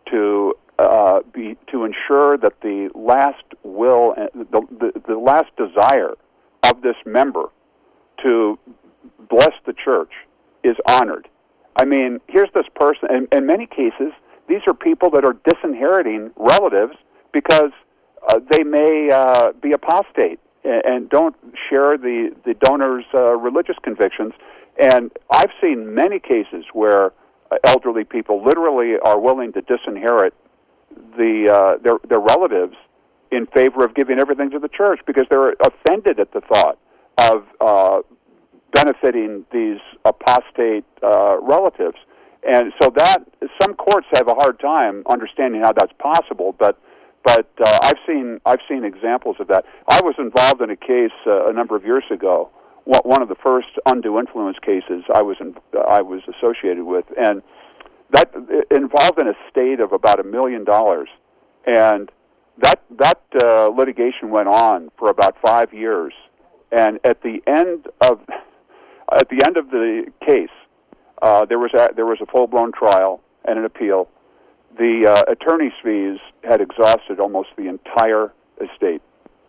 Speaker 3: to uh, be to ensure that the last will, the, the, the last desire of this member to bless the church is honored. I mean, here's this person, in, in many cases, these are people that are disinheriting relatives because uh, they may uh, be apostate and, and don't share the, the donor's uh, religious convictions. And I've seen many cases where uh, elderly people literally are willing to disinherit the uh, their, their relatives in favor of giving everything to the church because they're offended at the thought of uh, benefiting these apostate uh, relatives. And so that some courts have a hard time understanding how that's possible, but but uh, I've seen I've seen examples of that. I was involved in a case uh, a number of years ago, one of the first undue influence cases I was in, I was associated with, and that involved an estate of about a million dollars, and that that uh, litigation went on for about five years, and at the end of at the end of the case. Uh, there was a, there was a full-blown trial and an appeal. The uh, attorney's fees had exhausted almost the entire estate.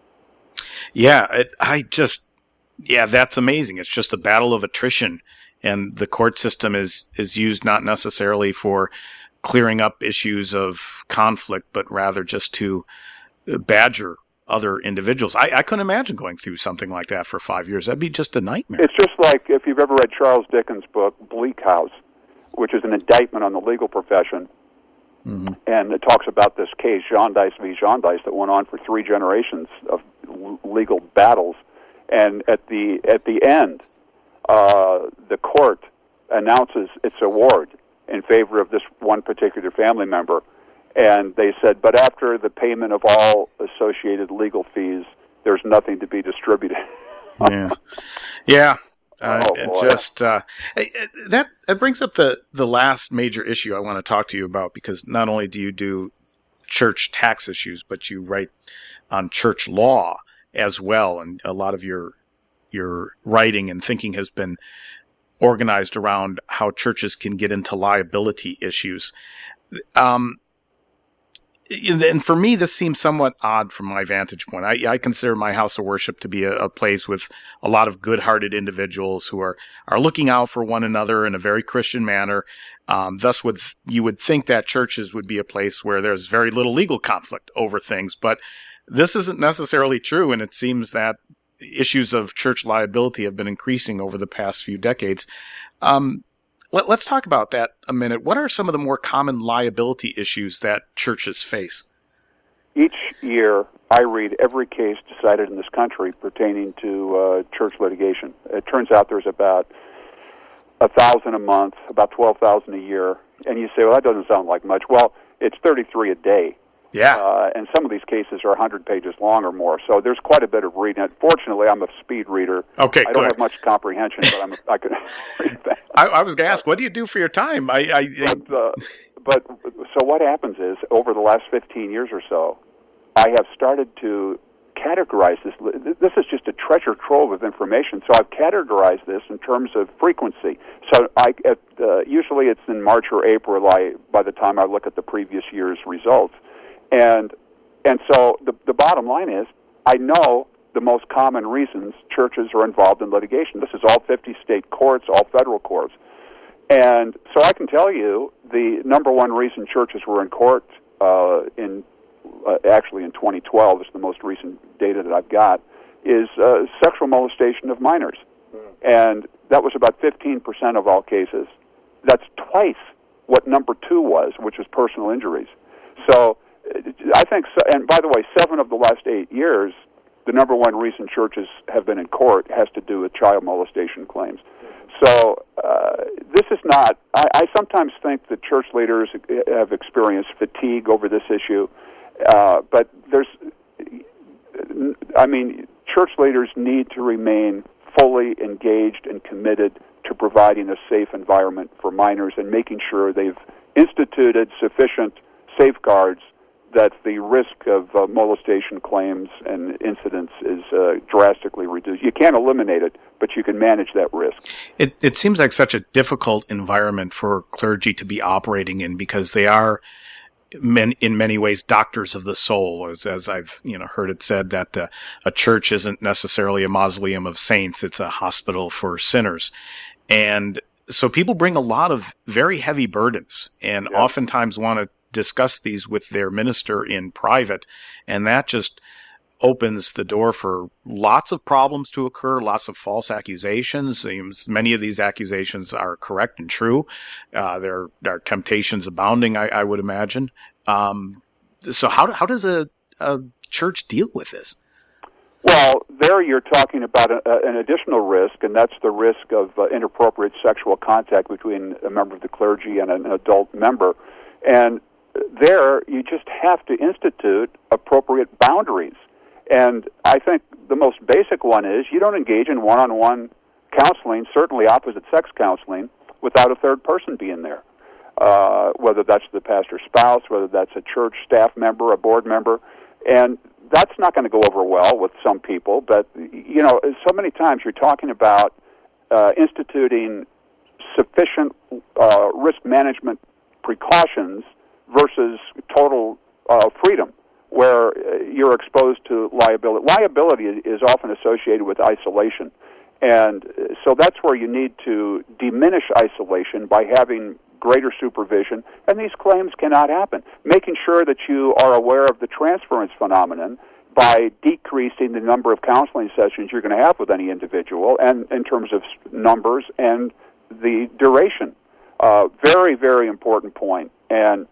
Speaker 2: Yeah, it, I just, yeah, that's amazing. It's just a battle of attrition, and the court system is is used not necessarily for clearing up issues of conflict, but rather just to badger other individuals. I, I couldn't imagine going through something like that for five years. That'd be just a nightmare.
Speaker 3: It's just like if you've ever read Charles Dickens' book, Bleak House, which is an indictment on the legal profession. Mm-hmm. And it talks about this case, Jarndyce v. Jarndyce, that went on for three generations of l- legal battles. And at the at the end, uh, the court announces its award in favor of this one particular family member. And they said, but after the payment of all associated legal fees, there's nothing to be distributed.
Speaker 2: yeah, yeah. Uh,
Speaker 3: oh,
Speaker 2: it just uh, that that brings up the the last major issue I want to talk to you about, because not only do you do church tax issues, but you write on church law as well, and a lot of your your writing and thinking has been organized around how churches can get into liability issues. Um, and for me, this seems somewhat odd from my vantage point. I, I consider my house of worship to be a, a place with a lot of good-hearted individuals who are, are looking out for one another in a very Christian manner. Um, thus, would you would think that churches would be a place where there's very little legal conflict over things, but this isn't necessarily true, and it seems that issues of church liability have been increasing over the past few decades. Um, let, let's talk about that a minute. What are some of the more common liability issues that churches face?
Speaker 3: Each year, I read every case decided in this country pertaining to uh, church litigation. It turns out there's about a thousand a month, about twelve thousand a year, and you say, well, that doesn't sound like much. Well, it's thirty-three a day.
Speaker 2: Yeah.
Speaker 3: Uh, and some of these cases are one hundred pages long or more, so there's quite a bit of reading. Fortunately, I'm a speed reader.
Speaker 2: Okay,
Speaker 3: I don't
Speaker 2: good.
Speaker 3: have much comprehension, but I'm, I can read that.
Speaker 2: I, I was going to ask, what do you do for your time? I, I, I...
Speaker 3: But, uh, but so what happens is, over the last fifteen years or so, I have started to categorize this. This is just a treasure trove of information. So I've categorized this in terms of frequency. So I, at, uh, usually it's in March or April. I, by the time I look at the previous year's results. And and so the the bottom line is, I know the most common reasons churches are involved in litigation. This is all fifty state courts, all federal courts. And so I can tell you the number one reason churches were in court uh, in uh, actually in twenty twelve is the most recent data that I've got, is uh, sexual molestation of minors. And that was about fifteen percent of all cases. That's twice what number two was, which was personal injuries. So I think, so, and by the way, seven of the last eight years, the number one reason churches have been in court has to do with child molestation claims. So uh, this is not, I, I sometimes think that church leaders have experienced fatigue over this issue, uh, but there's, I mean, church leaders need to remain fully engaged and committed to providing a safe environment for minors and making sure they've instituted sufficient safeguards that the risk of uh, molestation claims and incidents is uh, drastically reduced. You can't eliminate it, but you can manage that risk.
Speaker 2: It, it seems like such a difficult environment for clergy to be operating in because they are, men, in many ways, doctors of the soul. As, as I've you know heard it said that uh, a church isn't necessarily a mausoleum of saints; it's a hospital for sinners, and so people bring a lot of very heavy burdens, and yeah. oftentimes want to discuss these with their minister in private, and that just opens the door for lots of problems to occur, lots of false accusations. Many of these accusations are correct and true. Uh, there are temptations abounding, I, I would imagine. Um, so how how does a, a church deal with this?
Speaker 3: Well, there you're talking about a, a, an additional risk, and that's the risk of uh, inappropriate sexual contact between a member of the clergy and an adult member. And there, you just have to institute appropriate boundaries. And I think the most basic one is you don't engage in one-on-one counseling, certainly opposite-sex counseling, without a third person being there, uh, whether that's the pastor's spouse, whether that's a church staff member, a board member. And that's not going to go over well with some people. But, you know, so many times you're talking about uh, instituting sufficient uh, risk management precautions versus total uh, freedom, where uh, you're exposed to liability. Liability is often associated with isolation, and so that's where you need to diminish isolation by having greater supervision, and these claims cannot happen. Making sure that you are aware of the transference phenomenon by decreasing the number of counseling sessions you're going to have with any individual, and in terms of numbers and the duration. Uh, very, very important point. And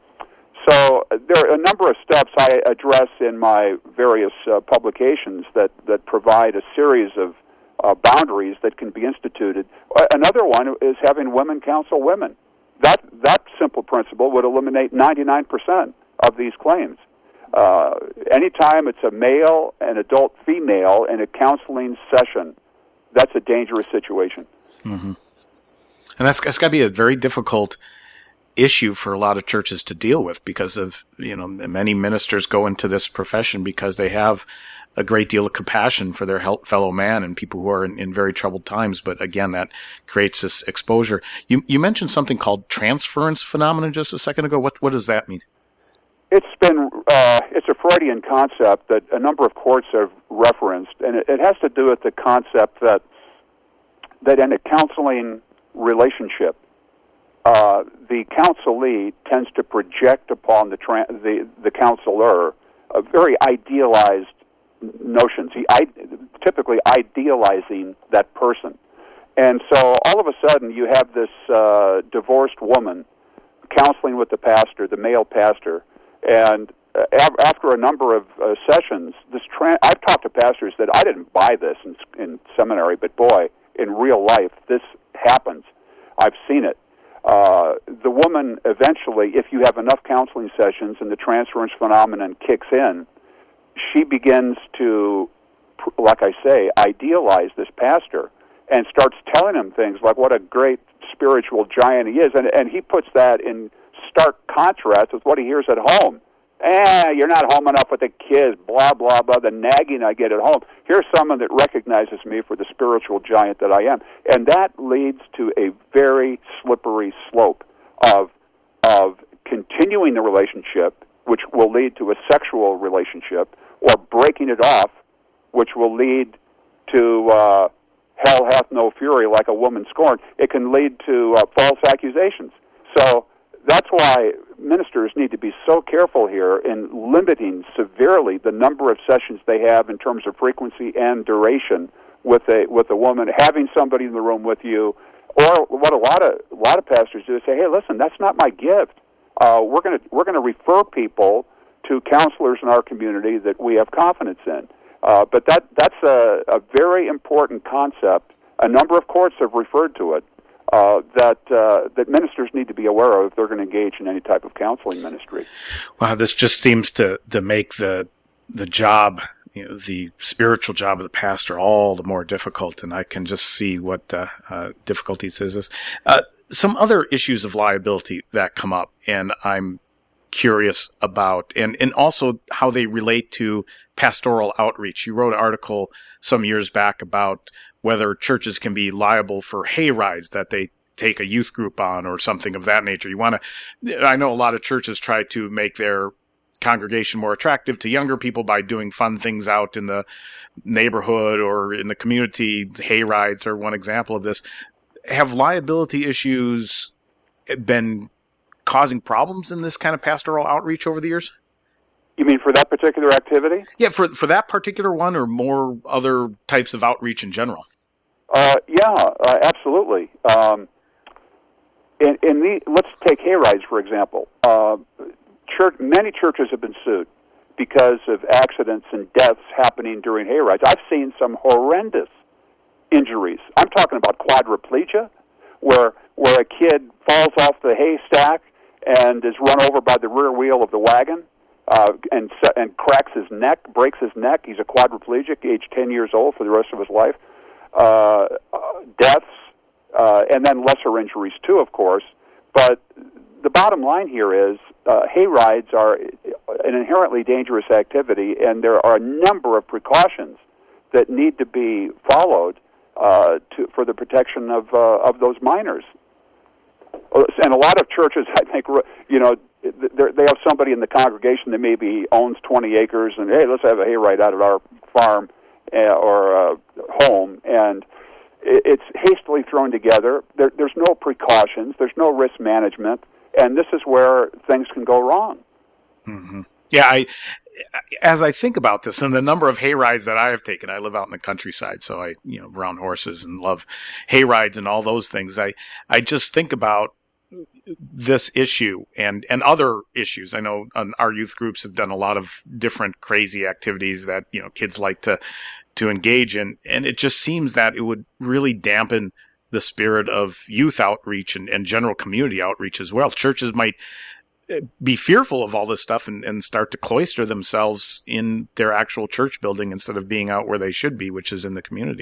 Speaker 3: so there are a number of steps I address in my various uh, publications that, that provide a series of uh, boundaries that can be instituted. Another one is having women counsel women. That that simple principle would eliminate ninety-nine percent of these claims. Uh, anytime it's a male, an adult female in a counseling session, that's a dangerous situation.
Speaker 2: Mm-hmm. And that's, that's got to be a very difficult issue for a lot of churches to deal with because of, you know, many ministers go into this profession because they have a great deal of compassion for their fellow man and people who are in, in very troubled times. But again, that creates this exposure. You you mentioned something called transference phenomenon just a second ago. What what does that mean?
Speaker 3: It's been uh, it's a Freudian concept that a number of courts have referenced, and it, it has to do with the concept that that in a counseling relationship, uh, the counselee tends to project upon the tra- the the counselor a very idealized notions. He I, typically idealizing that person, and so all of a sudden you have this uh, divorced woman counseling with the pastor, the male pastor, and uh, af- after a number of uh, sessions, this tra- I've talked to pastors that I didn't buy this in, in seminary, but boy, in real life, this happens. I've seen it. Uh, the woman eventually, if you have enough counseling sessions and the transference phenomenon kicks in, she begins to, like I say, idealize this pastor and starts telling him things like what a great spiritual giant he is. And, and he puts that in stark contrast with what he hears at home. Eh, you're not home enough with the kids, blah, blah, blah, the nagging I get at home. Here's someone that recognizes me for the spiritual giant that I am. And that leads to a very slippery slope of of continuing the relationship, which will lead to a sexual relationship, or breaking it off, which will lead to uh, hell hath no fury like a woman scorned. It can lead to uh, false accusations. So that's why ministers need to be so careful here in limiting severely the number of sessions they have in terms of frequency and duration with a with a woman, having somebody in the room with you, or what a lot of a lot of pastors do is say, "Hey, listen, that's not my gift. Uh, we're going to we're going to refer people to counselors in our community that we have confidence in." Uh, but that that's a, a very important concept. A number of courts have referred to it. Uh, that uh, that ministers need to be aware of if they're going to engage in any type of counseling ministry.
Speaker 2: Wow, this just seems to, to make the the job, you know, the spiritual job of the pastor all the more difficult, and I can just see what uh, uh, difficulties this is. Uh, some other issues of liability that come up, and I'm curious about, and, and also how they relate to pastoral outreach. You wrote an article some years back about whether churches can be liable for hay rides that they take a youth group on or something of that nature. You want to, I know a lot of churches try to make their congregation more attractive to younger people by doing fun things out in the neighborhood or in the community. Hay rides are one example of this. Have liability issues been causing problems in this kind of pastoral outreach over the years?
Speaker 3: You mean for that particular activity?
Speaker 2: Yeah, for for that particular one, or more other types of outreach in general?
Speaker 3: Uh, yeah, uh, absolutely. Um, in, in the let's take hay rides for example. Uh, church, many churches have been sued because of accidents and deaths happening during hay rides. I've seen some horrendous injuries. I'm talking about quadriplegia, where where a kid falls off the haystack and is run over by the rear wheel of the wagon. Uh, and and cracks his neck, breaks his neck. He's a quadriplegic, age ten years old for the rest of his life. Uh, uh, deaths, uh, and then lesser injuries too, of course. But the bottom line here is uh, hay rides are an inherently dangerous activity, and there are a number of precautions that need to be followed uh, to, for the protection of uh, of those minors. And a lot of churches, I think, you know, they have somebody in the congregation that maybe owns twenty acres, and hey, let's have a hayride out at our farm uh, or uh, home, and it's hastily thrown together. There, there's no precautions, there's no risk management, and this is where things can go wrong.
Speaker 2: Mm-hmm. Yeah, I, as I think about this, and the number of hay rides that I have taken, I live out in the countryside, so I, you know, around horses and love hay rides and all those things. I, I just think about this issue and, and other issues. I know um, our youth groups have done a lot of different crazy activities that, you know, kids like to, to engage in. And it just seems that it would really dampen the spirit of youth outreach and, and general community outreach as well. Churches might be fearful of all this stuff and, and start to cloister themselves in their actual church building instead of being out where they should be, which is in the community.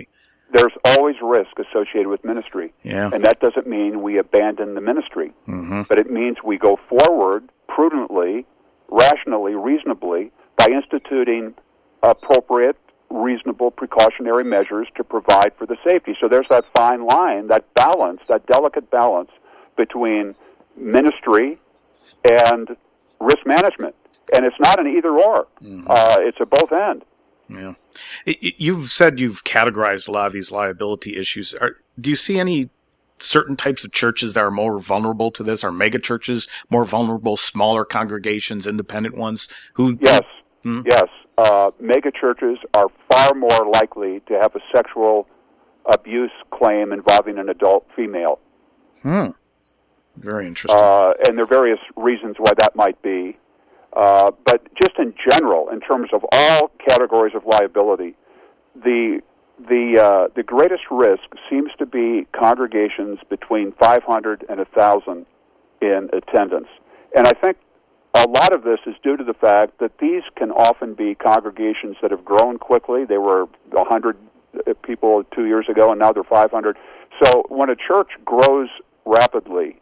Speaker 3: there's always risk associated with ministry.
Speaker 2: Yeah.
Speaker 3: And that doesn't mean we abandon the ministry.
Speaker 2: Mm-hmm.
Speaker 3: But it means we go forward prudently, rationally, reasonably, by instituting appropriate, reasonable precautionary measures to provide for the safety. So there's that fine line, that balance, that delicate balance between ministry and risk management. And it's not an either-or. Mm-hmm. Uh, it's a both end.
Speaker 2: Yeah. You've said you've categorized a lot of these liability issues. Are, do you see any certain types of churches that are more vulnerable to this? Are mega churches more vulnerable, smaller congregations, independent ones? Who?
Speaker 3: Yes,
Speaker 2: hmm?
Speaker 3: yes. Uh, mega churches are far more likely to have a sexual abuse claim involving an adult female.
Speaker 2: Hmm. Very interesting.
Speaker 3: Uh, and there are various reasons why that might be. Uh, but just in general, in terms of all categories of liability, the the uh, the greatest risk seems to be congregations between five hundred and one thousand in attendance. And I think a lot of this is due to the fact that these can often be congregations that have grown quickly. They were one hundred people two years ago, and now they're five hundred. So when a church grows rapidly,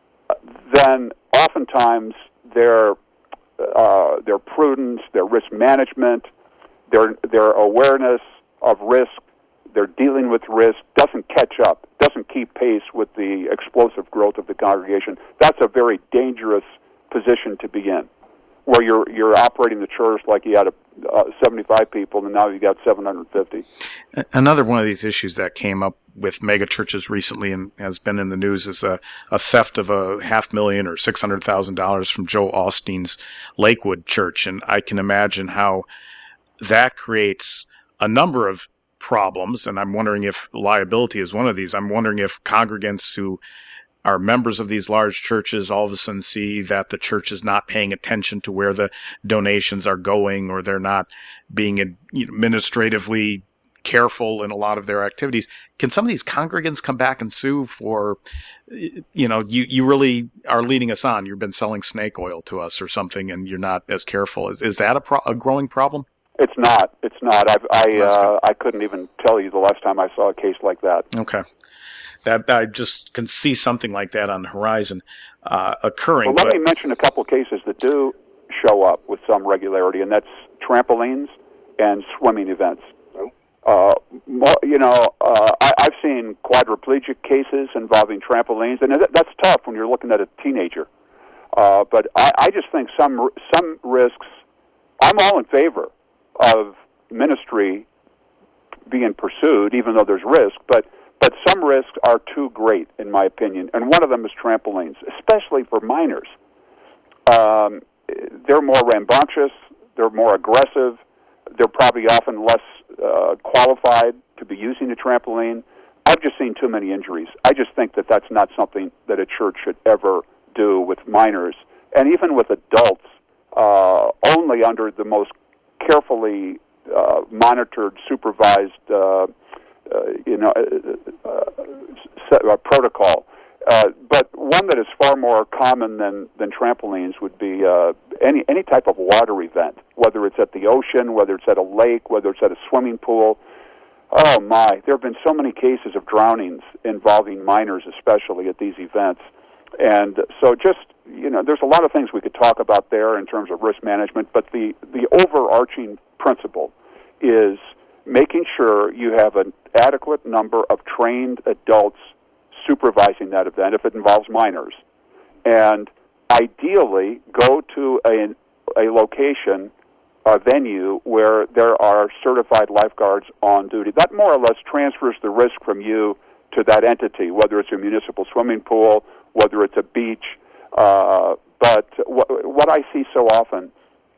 Speaker 3: then oftentimes their uh, their prudence, their risk management, their their awareness of risk, their dealing with risk doesn't catch up, doesn't keep pace with the explosive growth of the congregation. That's a very dangerous position to be in, where you're you're operating the church like you had a, uh, seventy-five people, and now you got seven hundred fifty.
Speaker 2: Another one of these issues that came up with mega churches recently and has been in the news is a, a theft of a half million or six hundred thousand dollars from Joe Osteen's Lakewood Church, and I can imagine how that creates a number of problems. And I'm wondering if liability is one of these. I'm wondering if congregants who are members of these large churches all of a sudden see that the church is not paying attention to where the donations are going, or they're not being administratively careful in a lot of their activities. Can some of these congregants come back and sue for, you know, you, you really are leading us on. You've been selling snake oil to us or something, and you're not as careful. Is, is that a, pro- a growing problem?
Speaker 3: It's not. It's not. I've, I uh, I couldn't even tell you the last time I saw a case like that.
Speaker 2: Okay. That I just can see something like that on the horizon uh, occurring.
Speaker 3: Well, let
Speaker 2: but...
Speaker 3: me mention a couple of cases that do show up with some regularity, and that's trampolines and swimming events. Uh, you know, uh, I, I've seen quadriplegic cases involving trampolines, and that, that's tough when you're looking at a teenager. Uh, but I, I just think some some risks. I'm all in favor of ministry being pursued, even though there's risk. But but some risks are too great, in my opinion, and one of them is trampolines, especially for minors. Um, they're more rambunctious. They're more aggressive. They're probably often less uh, qualified to be using a trampoline. I've just seen too many injuries. I just think that that's not something that a church should ever do with minors, and even with adults, uh, only under the most carefully uh, monitored, supervised, uh, uh, you know, uh, uh, uh, protocol. Uh, but one that is far more common than, than trampolines would be uh, any any type of water event, whether it's at the ocean, whether it's at a lake, whether it's at a swimming pool. Oh, my. There have been so many cases of drownings involving minors, especially at these events. And so just, you know, there's a lot of things we could talk about there in terms of risk management, but the, the overarching principle is making sure you have an adequate number of trained adults supervising that event if it involves minors. And ideally, go to a, a location, a venue, where there are certified lifeguards on duty. That more or less transfers the risk from you to that entity, whether it's a municipal swimming pool, whether it's a beach. Uh, but wh- what I see so often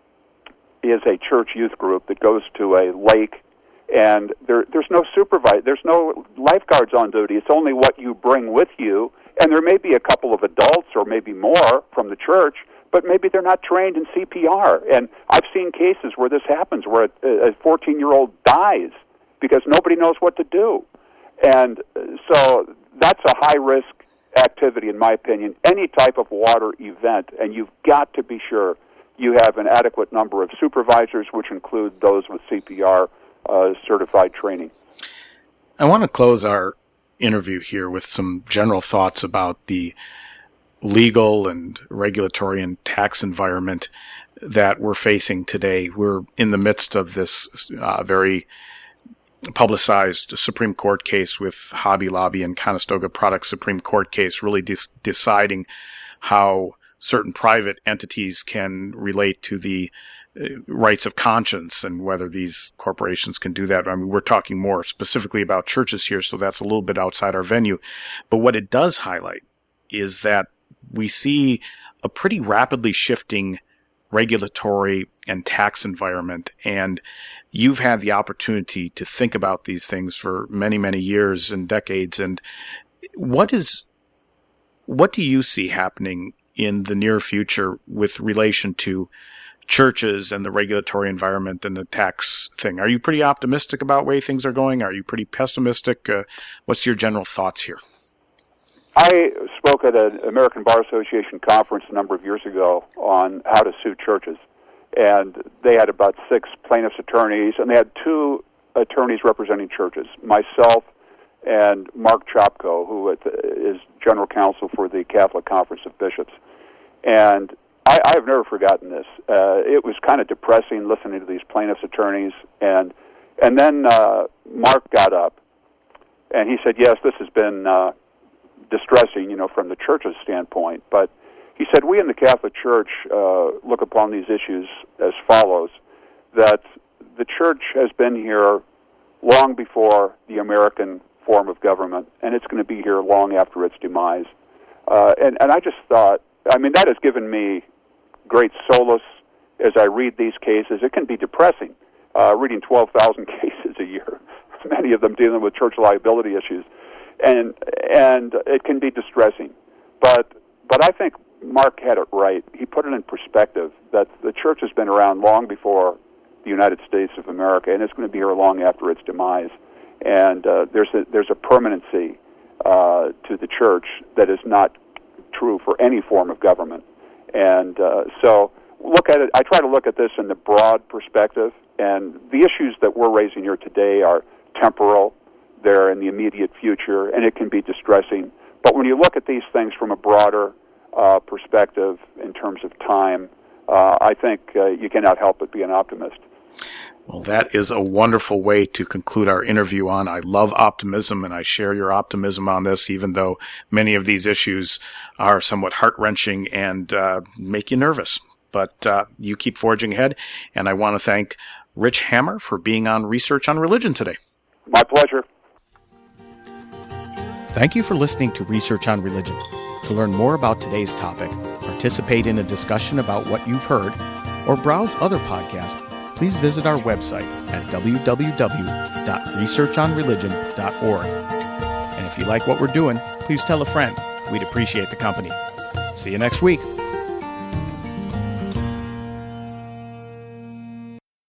Speaker 3: is a church youth group that goes to a lake, and there, there's no supervisor, there's no lifeguards on duty. It's only what you bring with you, and there may be a couple of adults or maybe more from the church, but maybe they're not trained in C P R. And I've seen cases where this happens, where a fourteen-year-old dies because nobody knows what to do. And so that's a high-risk activity, in my opinion, any type of water event, and you've got to be sure you have an adequate number of supervisors, which include those with C P R uh, certified training.
Speaker 2: I want to close our interview here with some general thoughts about the legal and regulatory and tax environment that we're facing today. We're in the midst of this uh, very publicized Supreme Court case with Hobby Lobby and Conestoga Products Supreme Court case, really de- deciding how certain private entities can relate to the uh, rights of conscience and whether these corporations can do that. I mean, we're talking more specifically about churches here, so that's a little bit outside our venue. But what it does highlight is that we see a pretty rapidly shifting regulatory and tax environment, and you've had the opportunity to think about these things for many, many years and decades. And what is, what do you see happening in the near future with relation to churches and the regulatory environment and the tax thing? Are you pretty optimistic about the way things are going? Are you pretty pessimistic? Uh, what's your general thoughts here?
Speaker 3: I spoke at an American Bar Association conference a number of years ago on how to sue churches. And they had about six plaintiffs' attorneys, and they had two attorneys representing churches, myself and Mark Chopko, who is general counsel for the Catholic Conference of Bishops. And I, I have never forgotten this. Uh, it was kind of depressing listening to these plaintiffs' attorneys. And and then uh, Mark got up, and he said, yes, this has been uh, distressing, you know, from the church's standpoint, but he said, we in the Catholic Church uh, look upon these issues as follows, that the Church has been here long before the American form of government, and it's going to be here long after its demise. Uh, and, and I just thought, I mean, that has given me great solace as I read these cases. It can be depressing, uh, reading twelve thousand cases a year, many of them dealing with church liability issues, and and it can be distressing. But but I think Mark had it right. He put it in perspective that the church has been around long before the United States of America, and it's going to be here long after its demise. And uh, there's a there's a permanency uh, to the church that is not true for any form of government. And uh, so look at it. I try to look at this in the broad perspective, and the issues that we're raising here today are temporal. They're in the immediate future, and it can be distressing. But when you look at these things from a broader uh, perspective in terms of time, uh, I think uh, you cannot help but be an optimist.
Speaker 2: Well, that is a wonderful way to conclude our interview on. I love optimism, and I share your optimism on this, even though many of these issues are somewhat heart-wrenching and uh, make you nervous. But uh, you keep forging ahead, and I want to thank Rich Hammer for being on Research on Religion today.
Speaker 3: My pleasure.
Speaker 2: Thank you for listening to Research on Religion. To learn more about today's topic, participate in a discussion about what you've heard, or browse other podcasts, please visit our website at w w w dot research on religion dot org. And if you like what we're doing, please tell a friend. We'd appreciate the company. See you next week.